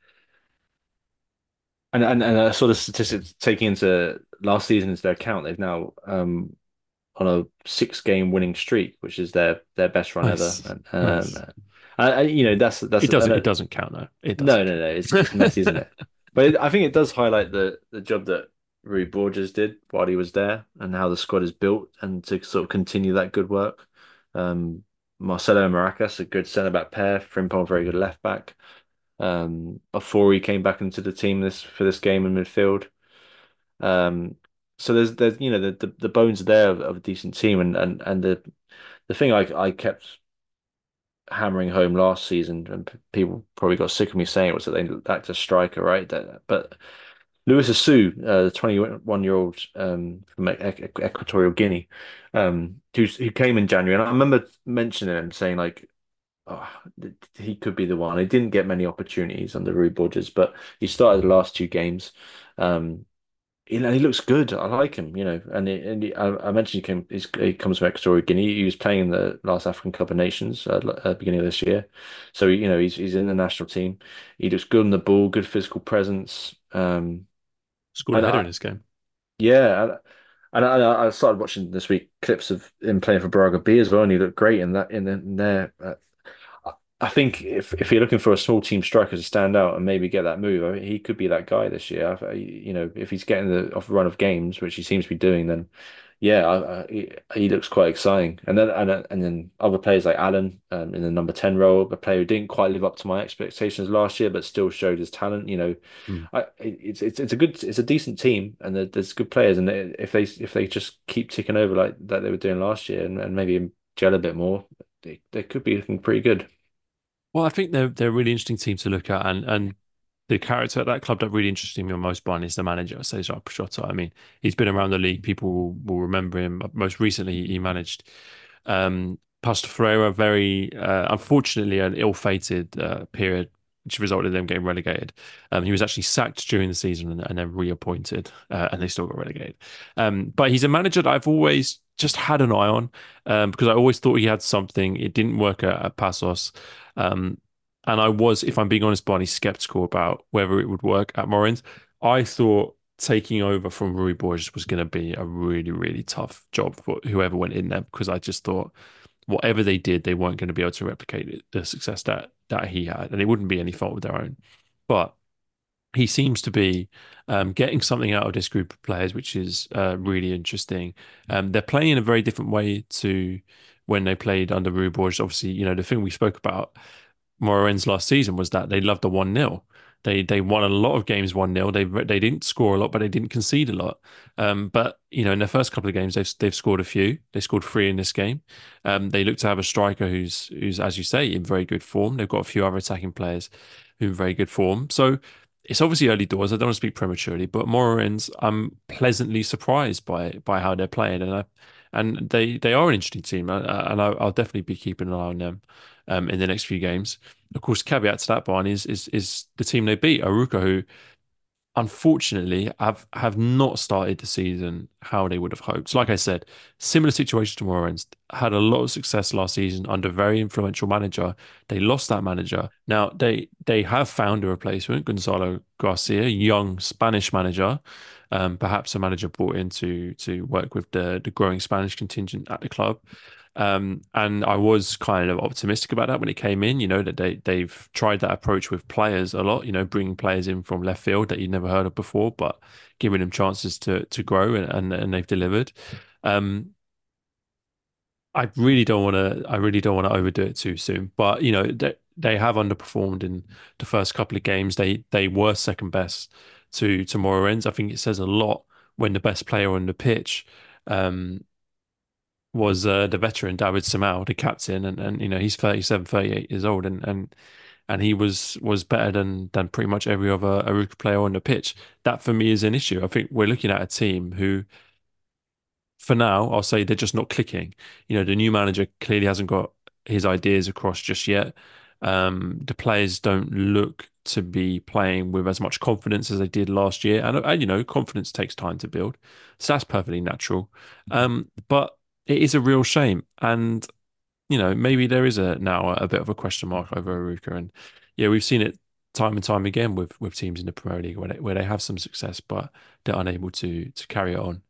And and and uh, sort of statistics taking into last season into their account, they've now um on a six game winning streak, which is their their best run ever. Nice, And um, nice. I, I, you know that's that's It I doesn't. It know, doesn't count though. It no doesn't no count. no it's it's messy, isn't it? But it, I think it does highlight the the job that Rui Borges did while he was there and how the squad is built and to sort of continue that good work. Um, Marcelo and Maracas, a good centre back pair. Frimpong, very good left back. Um, before he came back into the team this for this game in midfield. Um, so there's there's you know the the, the bones are there of, of a decent team, and and and the the thing I I kept hammering home last season, and p- people probably got sick of me saying it, was that they lacked a striker, right? That, but Lewis Asu, uh, the twenty-one year old um, from E- E- Equatorial Guinea, um, who's, who came in January, and I remember mentioning him saying like. Oh, th- he could be the one. He didn't get many opportunities under Rui Borges, but he started the last two games. Um, he, he looks good. I like him, you know. And, he, and he, I, I mentioned he came. He's, he comes from Equatorial Guinea. He was playing in the last African Cup of Nations uh, at the beginning of this year, so you know he's he's in the national team. He looks good on the ball, good physical presence. Um, Scored a and header I, in this game. yeah, and, and I, I started watching this week clips of him playing for Braga B as well, and he looked great in that in, in there. Uh, I think if if you're looking for a small team striker to stand out and maybe get that move, I mean, he could be that guy this year. I- You know, if he's getting the off run of games, which he seems to be doing, then yeah, I, I, he, he looks quite exciting. And then and then- and then other players like Allen um, in the number ten role, a player who didn't quite live up to my expectations last year, but still showed his talent. You know, Mm. I it's it's it's a good it's a decent team, and there- there's good players, and if they if they just keep ticking over like that they were doing last year, and, and maybe gel a bit more, they, they could be looking pretty good. Well, I think they're they're a really interesting team to look at, and and the character at that club that really interests me most, Brian, is the manager, Cesar Peixoto. I mean, he's been around the league. People will, will remember him. Most recently, he managed um, Pastor Ferreira, very uh, unfortunately an ill-fated uh, period, which resulted in them getting relegated. Um, he was actually sacked during the season and, and then reappointed, uh, and they still got relegated. Um, but he's a manager that I've always just had an eye on um, because I always thought he had something. It didn't work at, at Passos. Um, and I was, if I'm being honest, Barney, skeptical about whether it would work at Morins. I thought taking over from Rui Borges was going to be a really, really tough job for whoever went in there because I just thought whatever they did, they weren't going to be able to replicate it, the success that that he had, and it wouldn't be any fault of their own. But he seems to be um, getting something out of this group of players, which is uh, really interesting. Um, they're playing in a very different way to when they played under Rui Borges. Obviously, you know, the thing we spoke about Moreirense last season was that they loved the one nil. They they won a lot of games one nil. They they didn't score a lot, but they didn't concede a lot. Um, but you know, in their first couple of games, they've they've scored a few. They scored three in this game. Um, they look to have a striker who's who's as you say in very good form. They've got a few other attacking players who are in very good form. So it's obviously early doors. I don't want to speak prematurely, but Moreirense, I'm pleasantly surprised by by how they're playing, and I, and they they are an interesting team, uh, and I, I'll definitely be keeping an eye on them um, in the next few games. Of course, caveat to that, Barney, is is is the team they beat, Aruca, who unfortunately have have not started the season how they would have hoped. So like I said, similar situation to Morens, had a lot of success last season under a very influential manager. They lost that manager. Now they they have found a replacement, Gonzalo Garcia, young Spanish manager, um, perhaps a manager brought in to to work with the the growing Spanish contingent at the club. Um, and I was kind of optimistic about that when it came in, you know, that they they've tried that approach with players a lot, you know, bringing players in from left field that you'd never heard of before, but giving them chances to to grow and and, and they've delivered. Um, I really don't want to I really don't want to overdo it too soon, but you know, they they have underperformed in the first couple of games. They they were second best to to Moreirense. I think it says a lot when the best player on the pitch um was uh, the veteran David Simao, the captain, and, and you know he's thirty seven, thirty eight years old, and and and he was was better than than pretty much every other Aruca player on the pitch. That for me is an issue. I think we're looking at a team who, for now, I'll say they're just not clicking. You know, the new manager clearly hasn't got his ideas across just yet. Um, the players don't look to be playing with as much confidence as they did last year, and, and you know, confidence takes time to build, so that's perfectly natural. Um, but it is a real shame, and you know, maybe there is a now a bit of a question mark over Aruka, and yeah, we've seen it time and time again with with teams in the Premier League where they, where they have some success, but they're unable to to carry it on.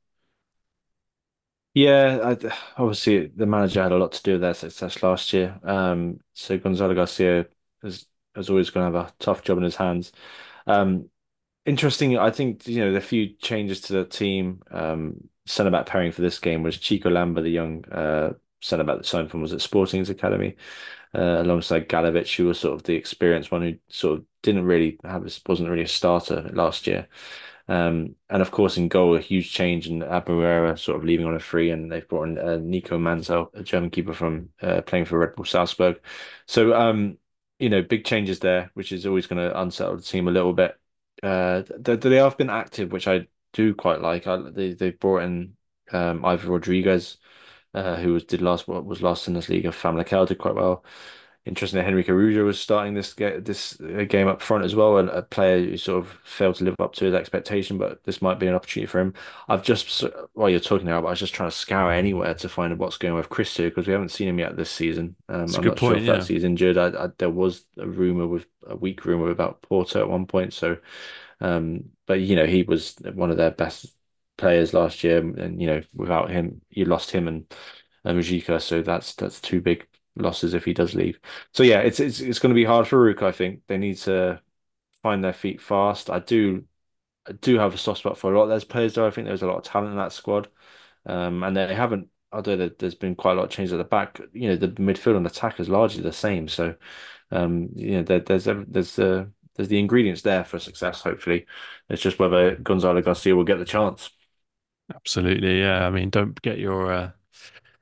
Yeah, I, obviously the manager had a lot to do with their success last year. Um, so Gonzalo Garcia is is always going to have a tough job in his hands. Um, Interesting. I think you know the few changes to the team. Um, centre back pairing for this game was Chico Lamba, the young uh, centre back that signed from was it Sporting's academy, uh, alongside Galovic, who was sort of the experienced one who sort of didn't really have wasn't really a starter last year. Um, and of course, in goal, a huge change in Abuera sort of leaving on a free, and they've brought in uh, Nico Mansell, a German keeper from uh, playing for Red Bull Salzburg. So, um, you know, big changes there, which is always going to unsettle the team a little bit. Uh, they, they have been active, which I do quite like. I, they they brought in um, Ivan Rodriguez, uh, who was did last what was last in this league. Of Famalicão did quite well. Interesting that Henrique Araujo was starting this ga- this uh, game up front as well, and a player who sort of failed to live up to his expectation. But this might be an opportunity for him. I've just while you're talking now, I was just trying to scour anywhere to find out what's going on with Christo because we haven't seen him yet this season. Um, It's a I'm good not sure point, if yeah. that's he's injured. I, I, there was a rumor with a weak rumor about Porto at one point. So, um, but you know he was one of their best players last year, and you know without him, you lost him and and Mujica, so that's that's two big losses if he does leave. So yeah, it's it's it's going to be hard for Rook. I think they need to find their feet fast. I do I do have a soft spot for a lot of those players, though. I think there's a lot of talent in that squad, um, and they haven't. Although there- there's been quite a lot of changes at the back, you know, the midfield and attack is largely the same. So, um, you know, there, there's there's the there's the ingredients there for success. Hopefully, it's just whether Gonzalo Garcia will get the chance. Absolutely, yeah. I mean, don't get your uh,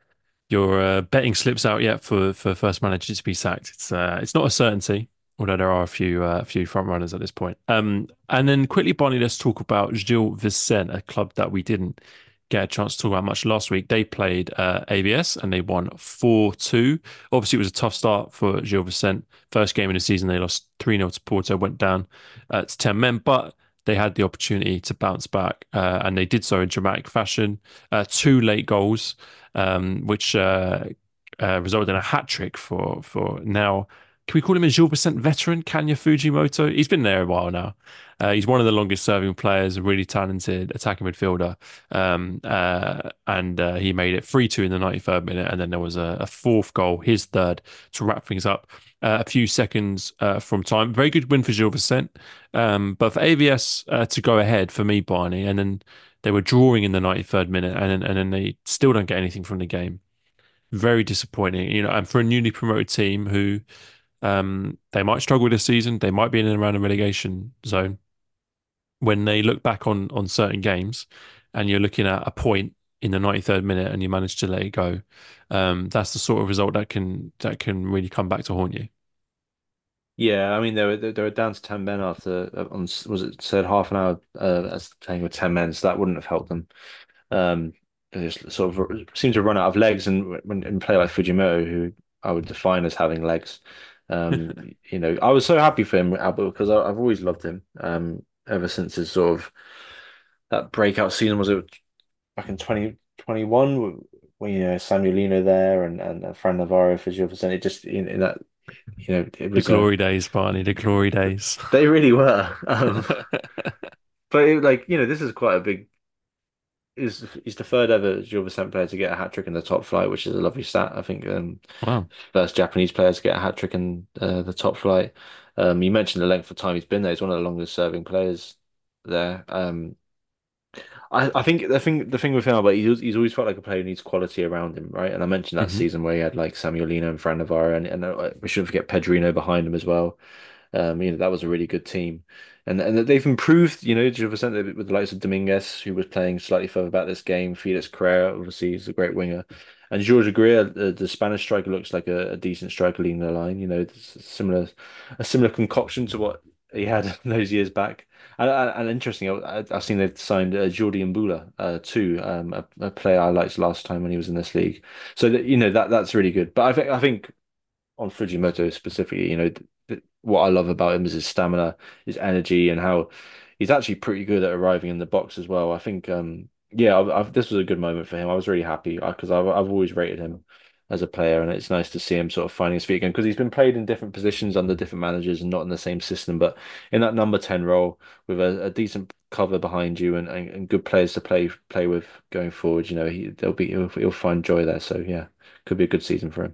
Your uh, betting slips out yet for for first manager to be sacked. It's uh, it's not a certainty, although there are a few uh, a few front runners at this point. Um, and then quickly, Barney, let's talk about Gil Vicente, a club that we didn't get a chance to talk about much last week. They played uh, A B S and they won four two. Obviously, it was a tough start for Gil Vicente. First game of the season, they lost three nil to Porto, went down uh, to ten men, but they had the opportunity to bounce back, uh, and they did so in dramatic fashion. Uh, two late goals, um, which uh, uh, resulted in a hat trick for for now. Can we call him a Gil Vicente veteran, Kanya Fujimoto? He's been there a while now. Uh, he's one of the longest serving players, a really talented attacking midfielder. Um, uh, and uh, he made it three two in the ninety-third minute. And then there was a, a fourth goal, his third, to wrap things up. Uh, a few seconds uh, from time. Very good win for Gil Vicente. Um, but for A V S uh, to go ahead for me, Barney, and then they were drawing in the ninety-third minute, and then, and then they still don't get anything from the game. Very disappointing, you know. And for a newly promoted team who um, they might struggle this season, they might be in and around the relegation zone. When they look back on on certain games, and you're looking at a point in the ninety-third minute, and you manage to let it go, um, that's the sort of result that can that can really come back to haunt you. Yeah, I mean they were they were down to ten men after uh, on was it said half an hour uh, as playing with ten men, so that wouldn't have helped them. Um, they just sort of seemed to run out of legs, and when and play like Fujimoto, who I would define as having legs, um, you know, I was so happy for him, Albert, because I, I've always loved him. Um, ever since his sort of that breakout season, was it back in twenty twenty-one when you know Samuelino there and and Fran Navarro for Gil Vicente, it just in, in that you know it The was a glory days, Barney, the glory days. they really were. Um, but it, like you know, this is quite a big. Is he's the third ever Gil Vicente player to get a hat trick in the top flight, which is a lovely stat. I think um, Wow. first Japanese player to get a hat trick in uh, the top flight. Um, you mentioned the length of time he's been there. He's one of the longest serving players there. Um, I, I think the thing the thing with him, but he's he's always felt like a player who needs quality around him, right? And I mentioned that Hmm. season where he had like Samuelino and Fran Navarro, and, and uh, we shouldn't forget Pedrino behind him as well. Um, you know, that was a really good team. And and they've improved, you know, Gil Vicente with the likes of Dominguez, who was playing slightly further back this game. Felix Carrera, obviously, is a great winger. And Jorge Aguirre, the, the Spanish striker, looks like a, a decent striker leading the line. You know, it's a similar, a similar concoction to what he had those years back. And, and, and interesting, I, I've seen they've signed uh, Jordi Mbula, uh, too, um, a, a player I liked last time when he was in this league. So that you know that that's really good. But I think I think on Fujimoto specifically, you know, th th what I love about him is his stamina, his energy, and how he's actually pretty good at arriving in the box as well. I think, um, yeah, I've, I've, this was a good moment for him. I was really happy because I've I've always rated him as a player, and it's nice to see him sort of finding his feet again because he's been played in different positions under different managers and not in the same system, but in that number ten role with a, a decent cover behind you and, and, and good players to play play with going forward, you know, he there'll be he'll, he'll find joy there. So yeah, could be a good season for him.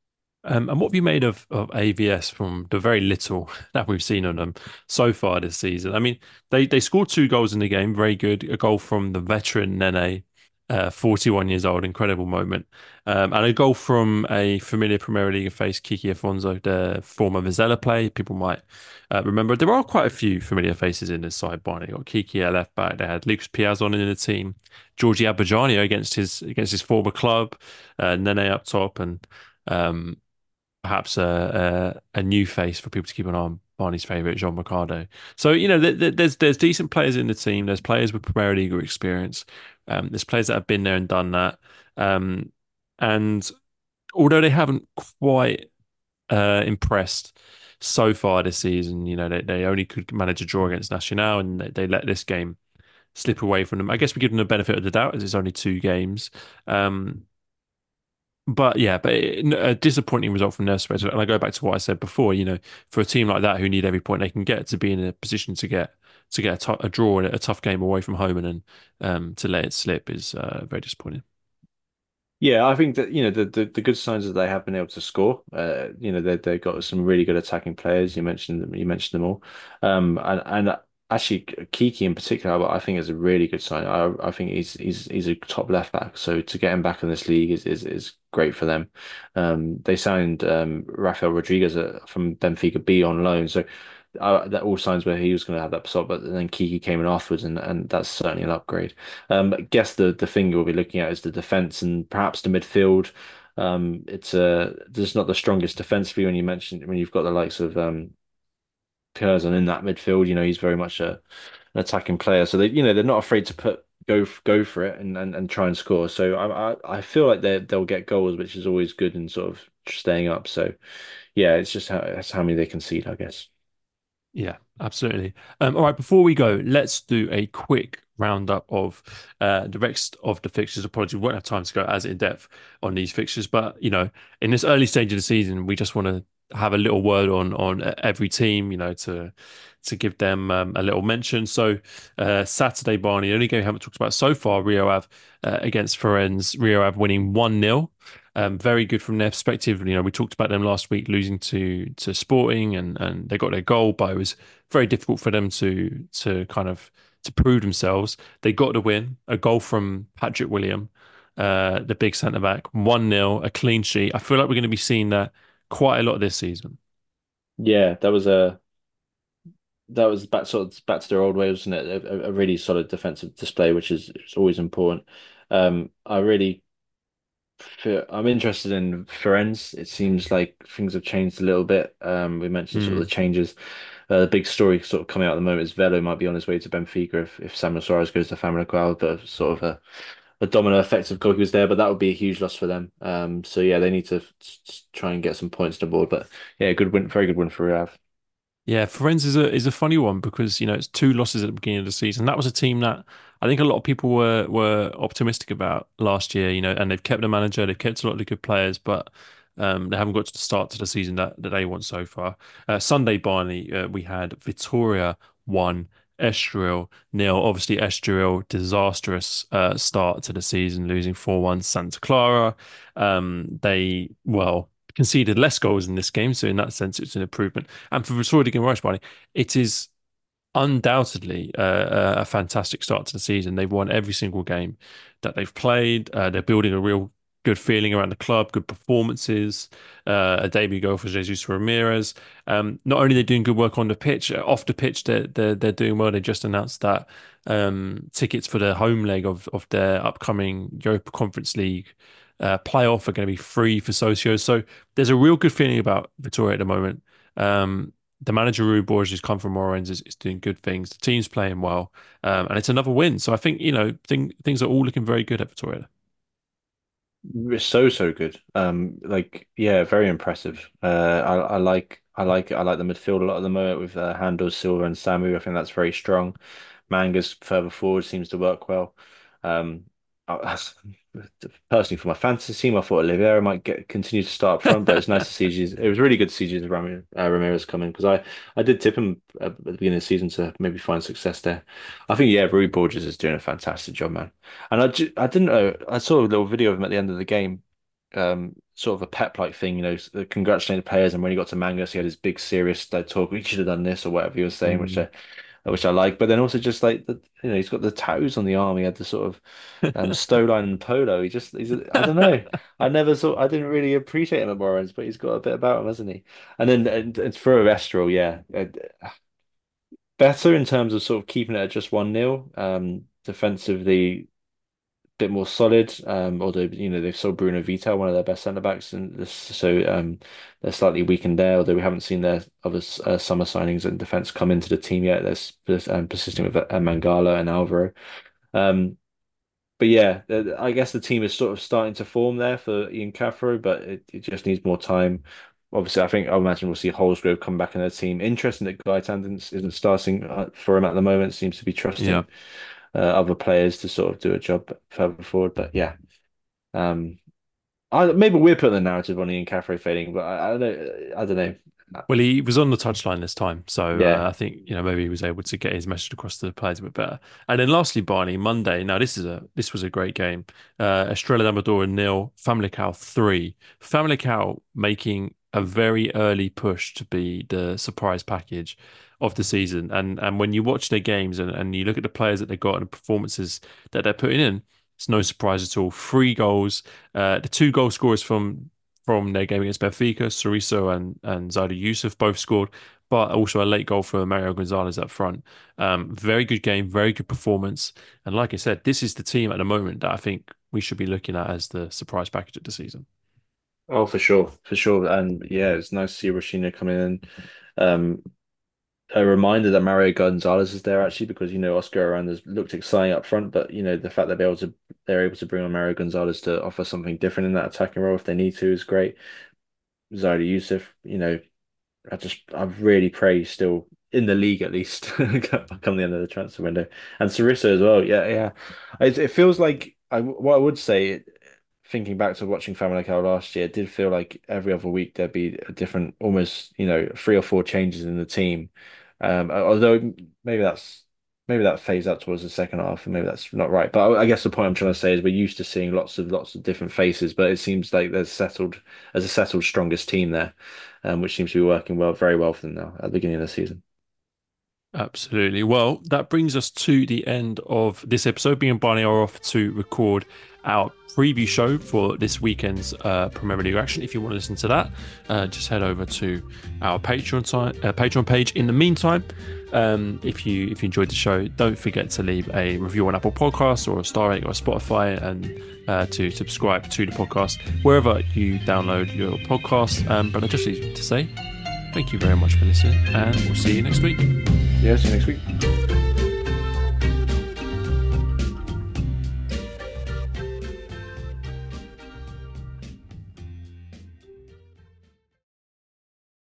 Um, and what have you made of, of A V S from the very little that we've seen on them so far this season? I mean, they they scored two goals in the game, very good. A goal from the veteran Nene, uh, forty-one years old, incredible moment. Um, and a goal from a familiar Premier League face, Kiki Afonso, the former Vizela player. People might uh, remember. There are quite a few familiar faces in this side, Barney. They got Kiki at left back. They had Lucas Piazon in the team, Georgie Abidjanio against his against his former club, uh, Nene up top, and um, perhaps a, a a new face for people to keep an eye on. Barney's favourite, Jean Mercado. So you know, th th there's there's decent players in the team. There's players with Premier League experience. Um, there's players that have been there and done that. Um, and although they haven't quite uh, impressed so far this season, you know, they, they only could manage a draw against Nacional, and they, they let this game slip away from them. I guess we give them the benefit of the doubt as it's only two games. Um, but yeah, but it, a disappointing result from their side. And I go back to what I said before. You know, for a team like that who need every point they can get to be in a position to get to get a, a draw in a tough game away from home and then um, to let it slip is uh, very disappointing. Yeah, I think that you know the, the the good signs that they have been able to score. Uh, you know they they've got some really good attacking players. You mentioned them. You mentioned them all. Um, and and actually Kiki in particular, I think is a really good sign. I I think he's he's he's a top left back. So to get him back in this league is is, is great for them. Um, they signed um Rafael Rodriguez uh, from Benfica B on loan. So uh, that all signs where he was going to have that spot, but then Kiki came in afterwards, and, and that's certainly an upgrade. Um, I guess the the thing you'll be looking at is the defense and perhaps the midfield. Um, it's uh, just not the strongest defensively when you mentioned when you've got the likes of um, Curzon in that midfield. You know, he's very much a an attacking player, so they you know they're not afraid to put go go for it and and, and try and score. So I I, I feel like they they'll get goals, which is always good in sort of staying up. So yeah, it's just how that's how many they concede, I guess. Yeah, absolutely. Um, all right, before we go, let's do a quick roundup of uh, the rest of the fixtures. Apologies, we won't have time to go as in depth on these fixtures, but you know, in this early stage of the season, we just want to have a little word on on every team, you know, to to give them um, a little mention. So uh, Saturday, Barney, the only game we haven't talked about so far, Rio Ave uh, against Firenze, Rio Ave winning one nil. Um, very good from their perspective. You know, we talked about them last week losing to to Sporting, and and they got their goal, but it was very difficult for them to to kind of to prove themselves. They got the win, a goal from Patrick William, uh, the big centre back, one nil, a clean sheet. I feel like we're going to be seeing that quite a lot this season. Yeah, that was a that was back sort of back to their old ways, wasn't it? A, a really solid defensive display, which is, is always important. Um, I really feel, I'm interested in Firenze. It seems like things have changed a little bit. Um, we mentioned sort of the Mm. changes. Uh, the big story sort of coming out at the moment is Velo might be on his way to Benfica if, if Samuel Suarez goes to Famalicão, but sort of a, a domino effect of Koke was there, but that would be a huge loss for them. Um, so yeah, they need to s- try and get some points to the board. But yeah, good win, very good win for Real. Yeah, Firenze is a is a funny one because you know it's two losses at the beginning of the season. That was a team that I think a lot of people were were optimistic about last year. You know, and they've kept the manager, they've kept a lot of the good players, but um, they haven't got to the start to the season that, that they want so far. Uh, Sunday, Barney, uh, we had Vitoria one, Estoril nil. Obviously, Estoril disastrous uh, start to the season, losing four one Santa Clara. Um, they well conceded less goals in this game, so in that sense, it's an improvement. And for Victoria Guimaraes, Barney, it is undoubtedly uh, a fantastic start to the season. They've won every single game that they've played. Uh, they're building a real good feeling around the club, good performances, uh, a debut goal for Jesus Ramirez. Um, not only are they doing good work on the pitch, uh, off the pitch, they're, they're, they're doing well. They just announced that um, tickets for the home leg of, of their upcoming Europa Conference League uh, playoff are going to be free for socios. So there's a real good feeling about Victoria at the moment. Um, the manager Rui Borges who's come from Orange is, is doing good things. The team's playing well, um, and it's another win. So I think you know thing, things are all looking very good at Victoria. It's so so good. Um, like yeah, very impressive. Uh, I I like I like I like the midfield a lot at the moment with uh, Handel, Silva, and Samu. I think that's very strong. Manga's further forward seems to work well. Um, I, personally for my fantasy team, I thought Oliveira might get continue to start up front, but it's nice to see Jesus. It was really good to see Jesus Ramirez, uh, Ramirez come in because I I did tip him at the beginning of the season to maybe find success there. I think yeah, Rui Borges is doing a fantastic job, man. And I, ju- I didn't know. I saw a little video of him at the end of the game, um, sort of a pep like thing, you know, s- uh, congratulating the players. And when he got to Mangus, he had his big serious like talk. We should have done this or whatever he was saying, which Mm. I, which I like. But then also just like the, you know, he's got the tattoos on the arm. He had the sort of um Stoline and polo. He just, he's, a, I don't know. I never saw. I didn't really appreciate him at Morons, but he's got a bit about him, hasn't he? And then and, and for a Estral, yeah, uh, better in terms of sort of keeping it at just one nil. Um, defensively bit more solid. Um, although you know they've sold Bruno Vital, one of their best centre backs, and this, so um, they're slightly weakened there. Although we haven't seen their other uh, summer signings in defence come into the team yet. They're there's, um, persisting with uh, Mangala and Alvaro. Um, but yeah, uh, I guess the team is sort of starting to form there for Ian Cathro, but it, it just needs more time. Obviously, I think I imagine we'll see Holsgrove come back in the team. Interesting that Guy Tandon isn't starting uh, for him at the moment. Seems to be Yeah. trusting uh, other players to sort of do a job further forward. But yeah, um, I maybe we're putting the narrative on Ian Caffrey fading, but I, I don't, I don't know. Well, he was on the touchline this time, so uh, Yeah, I think you know maybe he was able to get his message across to the players a bit better. And then lastly, Barney, Monday. Now this is a this was a great game. Uh, Estrela Amadora nil, Famalicão three. Famalicão making a very early push to be the surprise package of the season. And and when you watch their games and, and you look at the players that they got and the performances that they're putting in, it's no surprise at all. Three goals. Uh, the two goal scorers from from their game against Benfica. Soriso and, and Zaidu Yusuf both scored, but also a late goal for Mario Gonzalez up front. Um, very good game, very good performance. And like I said, this is the team at the moment that I think we should be looking at as the surprise package of the season. Oh, for sure, for sure. And yeah, it's nice to see Rashina come in. Um, a reminder that Mario Gonzalez is there actually because you know Oscar Aranda's looked exciting up front, but you know the fact that they're able to they're able to bring on Mario Gonzalez to offer something different in that attacking role if they need to is great. Zaidi Yusuf, you know, I just I really pray he's still in the league at least come the end of the transfer window. And Sarissa as well. Yeah, yeah. It, it feels like I what I would say, thinking back to watching Family Cow last year, it did feel like every other week there'd be a different, almost you know, three or four changes in the team. Um, although maybe that's maybe that phased out towards the second half, and maybe that's not right. But I, I guess the point I'm trying to say is we're used to seeing lots of lots of different faces, but it seems like there's settled as a settled strongest team there, um, which seems to be working well, very well for them now at the beginning of the season. Absolutely. Well, that brings us to the end of this episode. Me and Barney are off to record our preview show for this weekend's uh, Premier League action. If you want to listen to that, uh, just head over to our Patreon site, uh, Patreon page. In the meantime, um, if you if you enjoyed the show, don't forget to leave a review on Apple Podcasts or a star rating or Spotify, and uh, to subscribe to the podcast wherever you download your podcast. Um, but I just need to say thank you very much for listening, and we'll see you next week. Yeah, see you next week.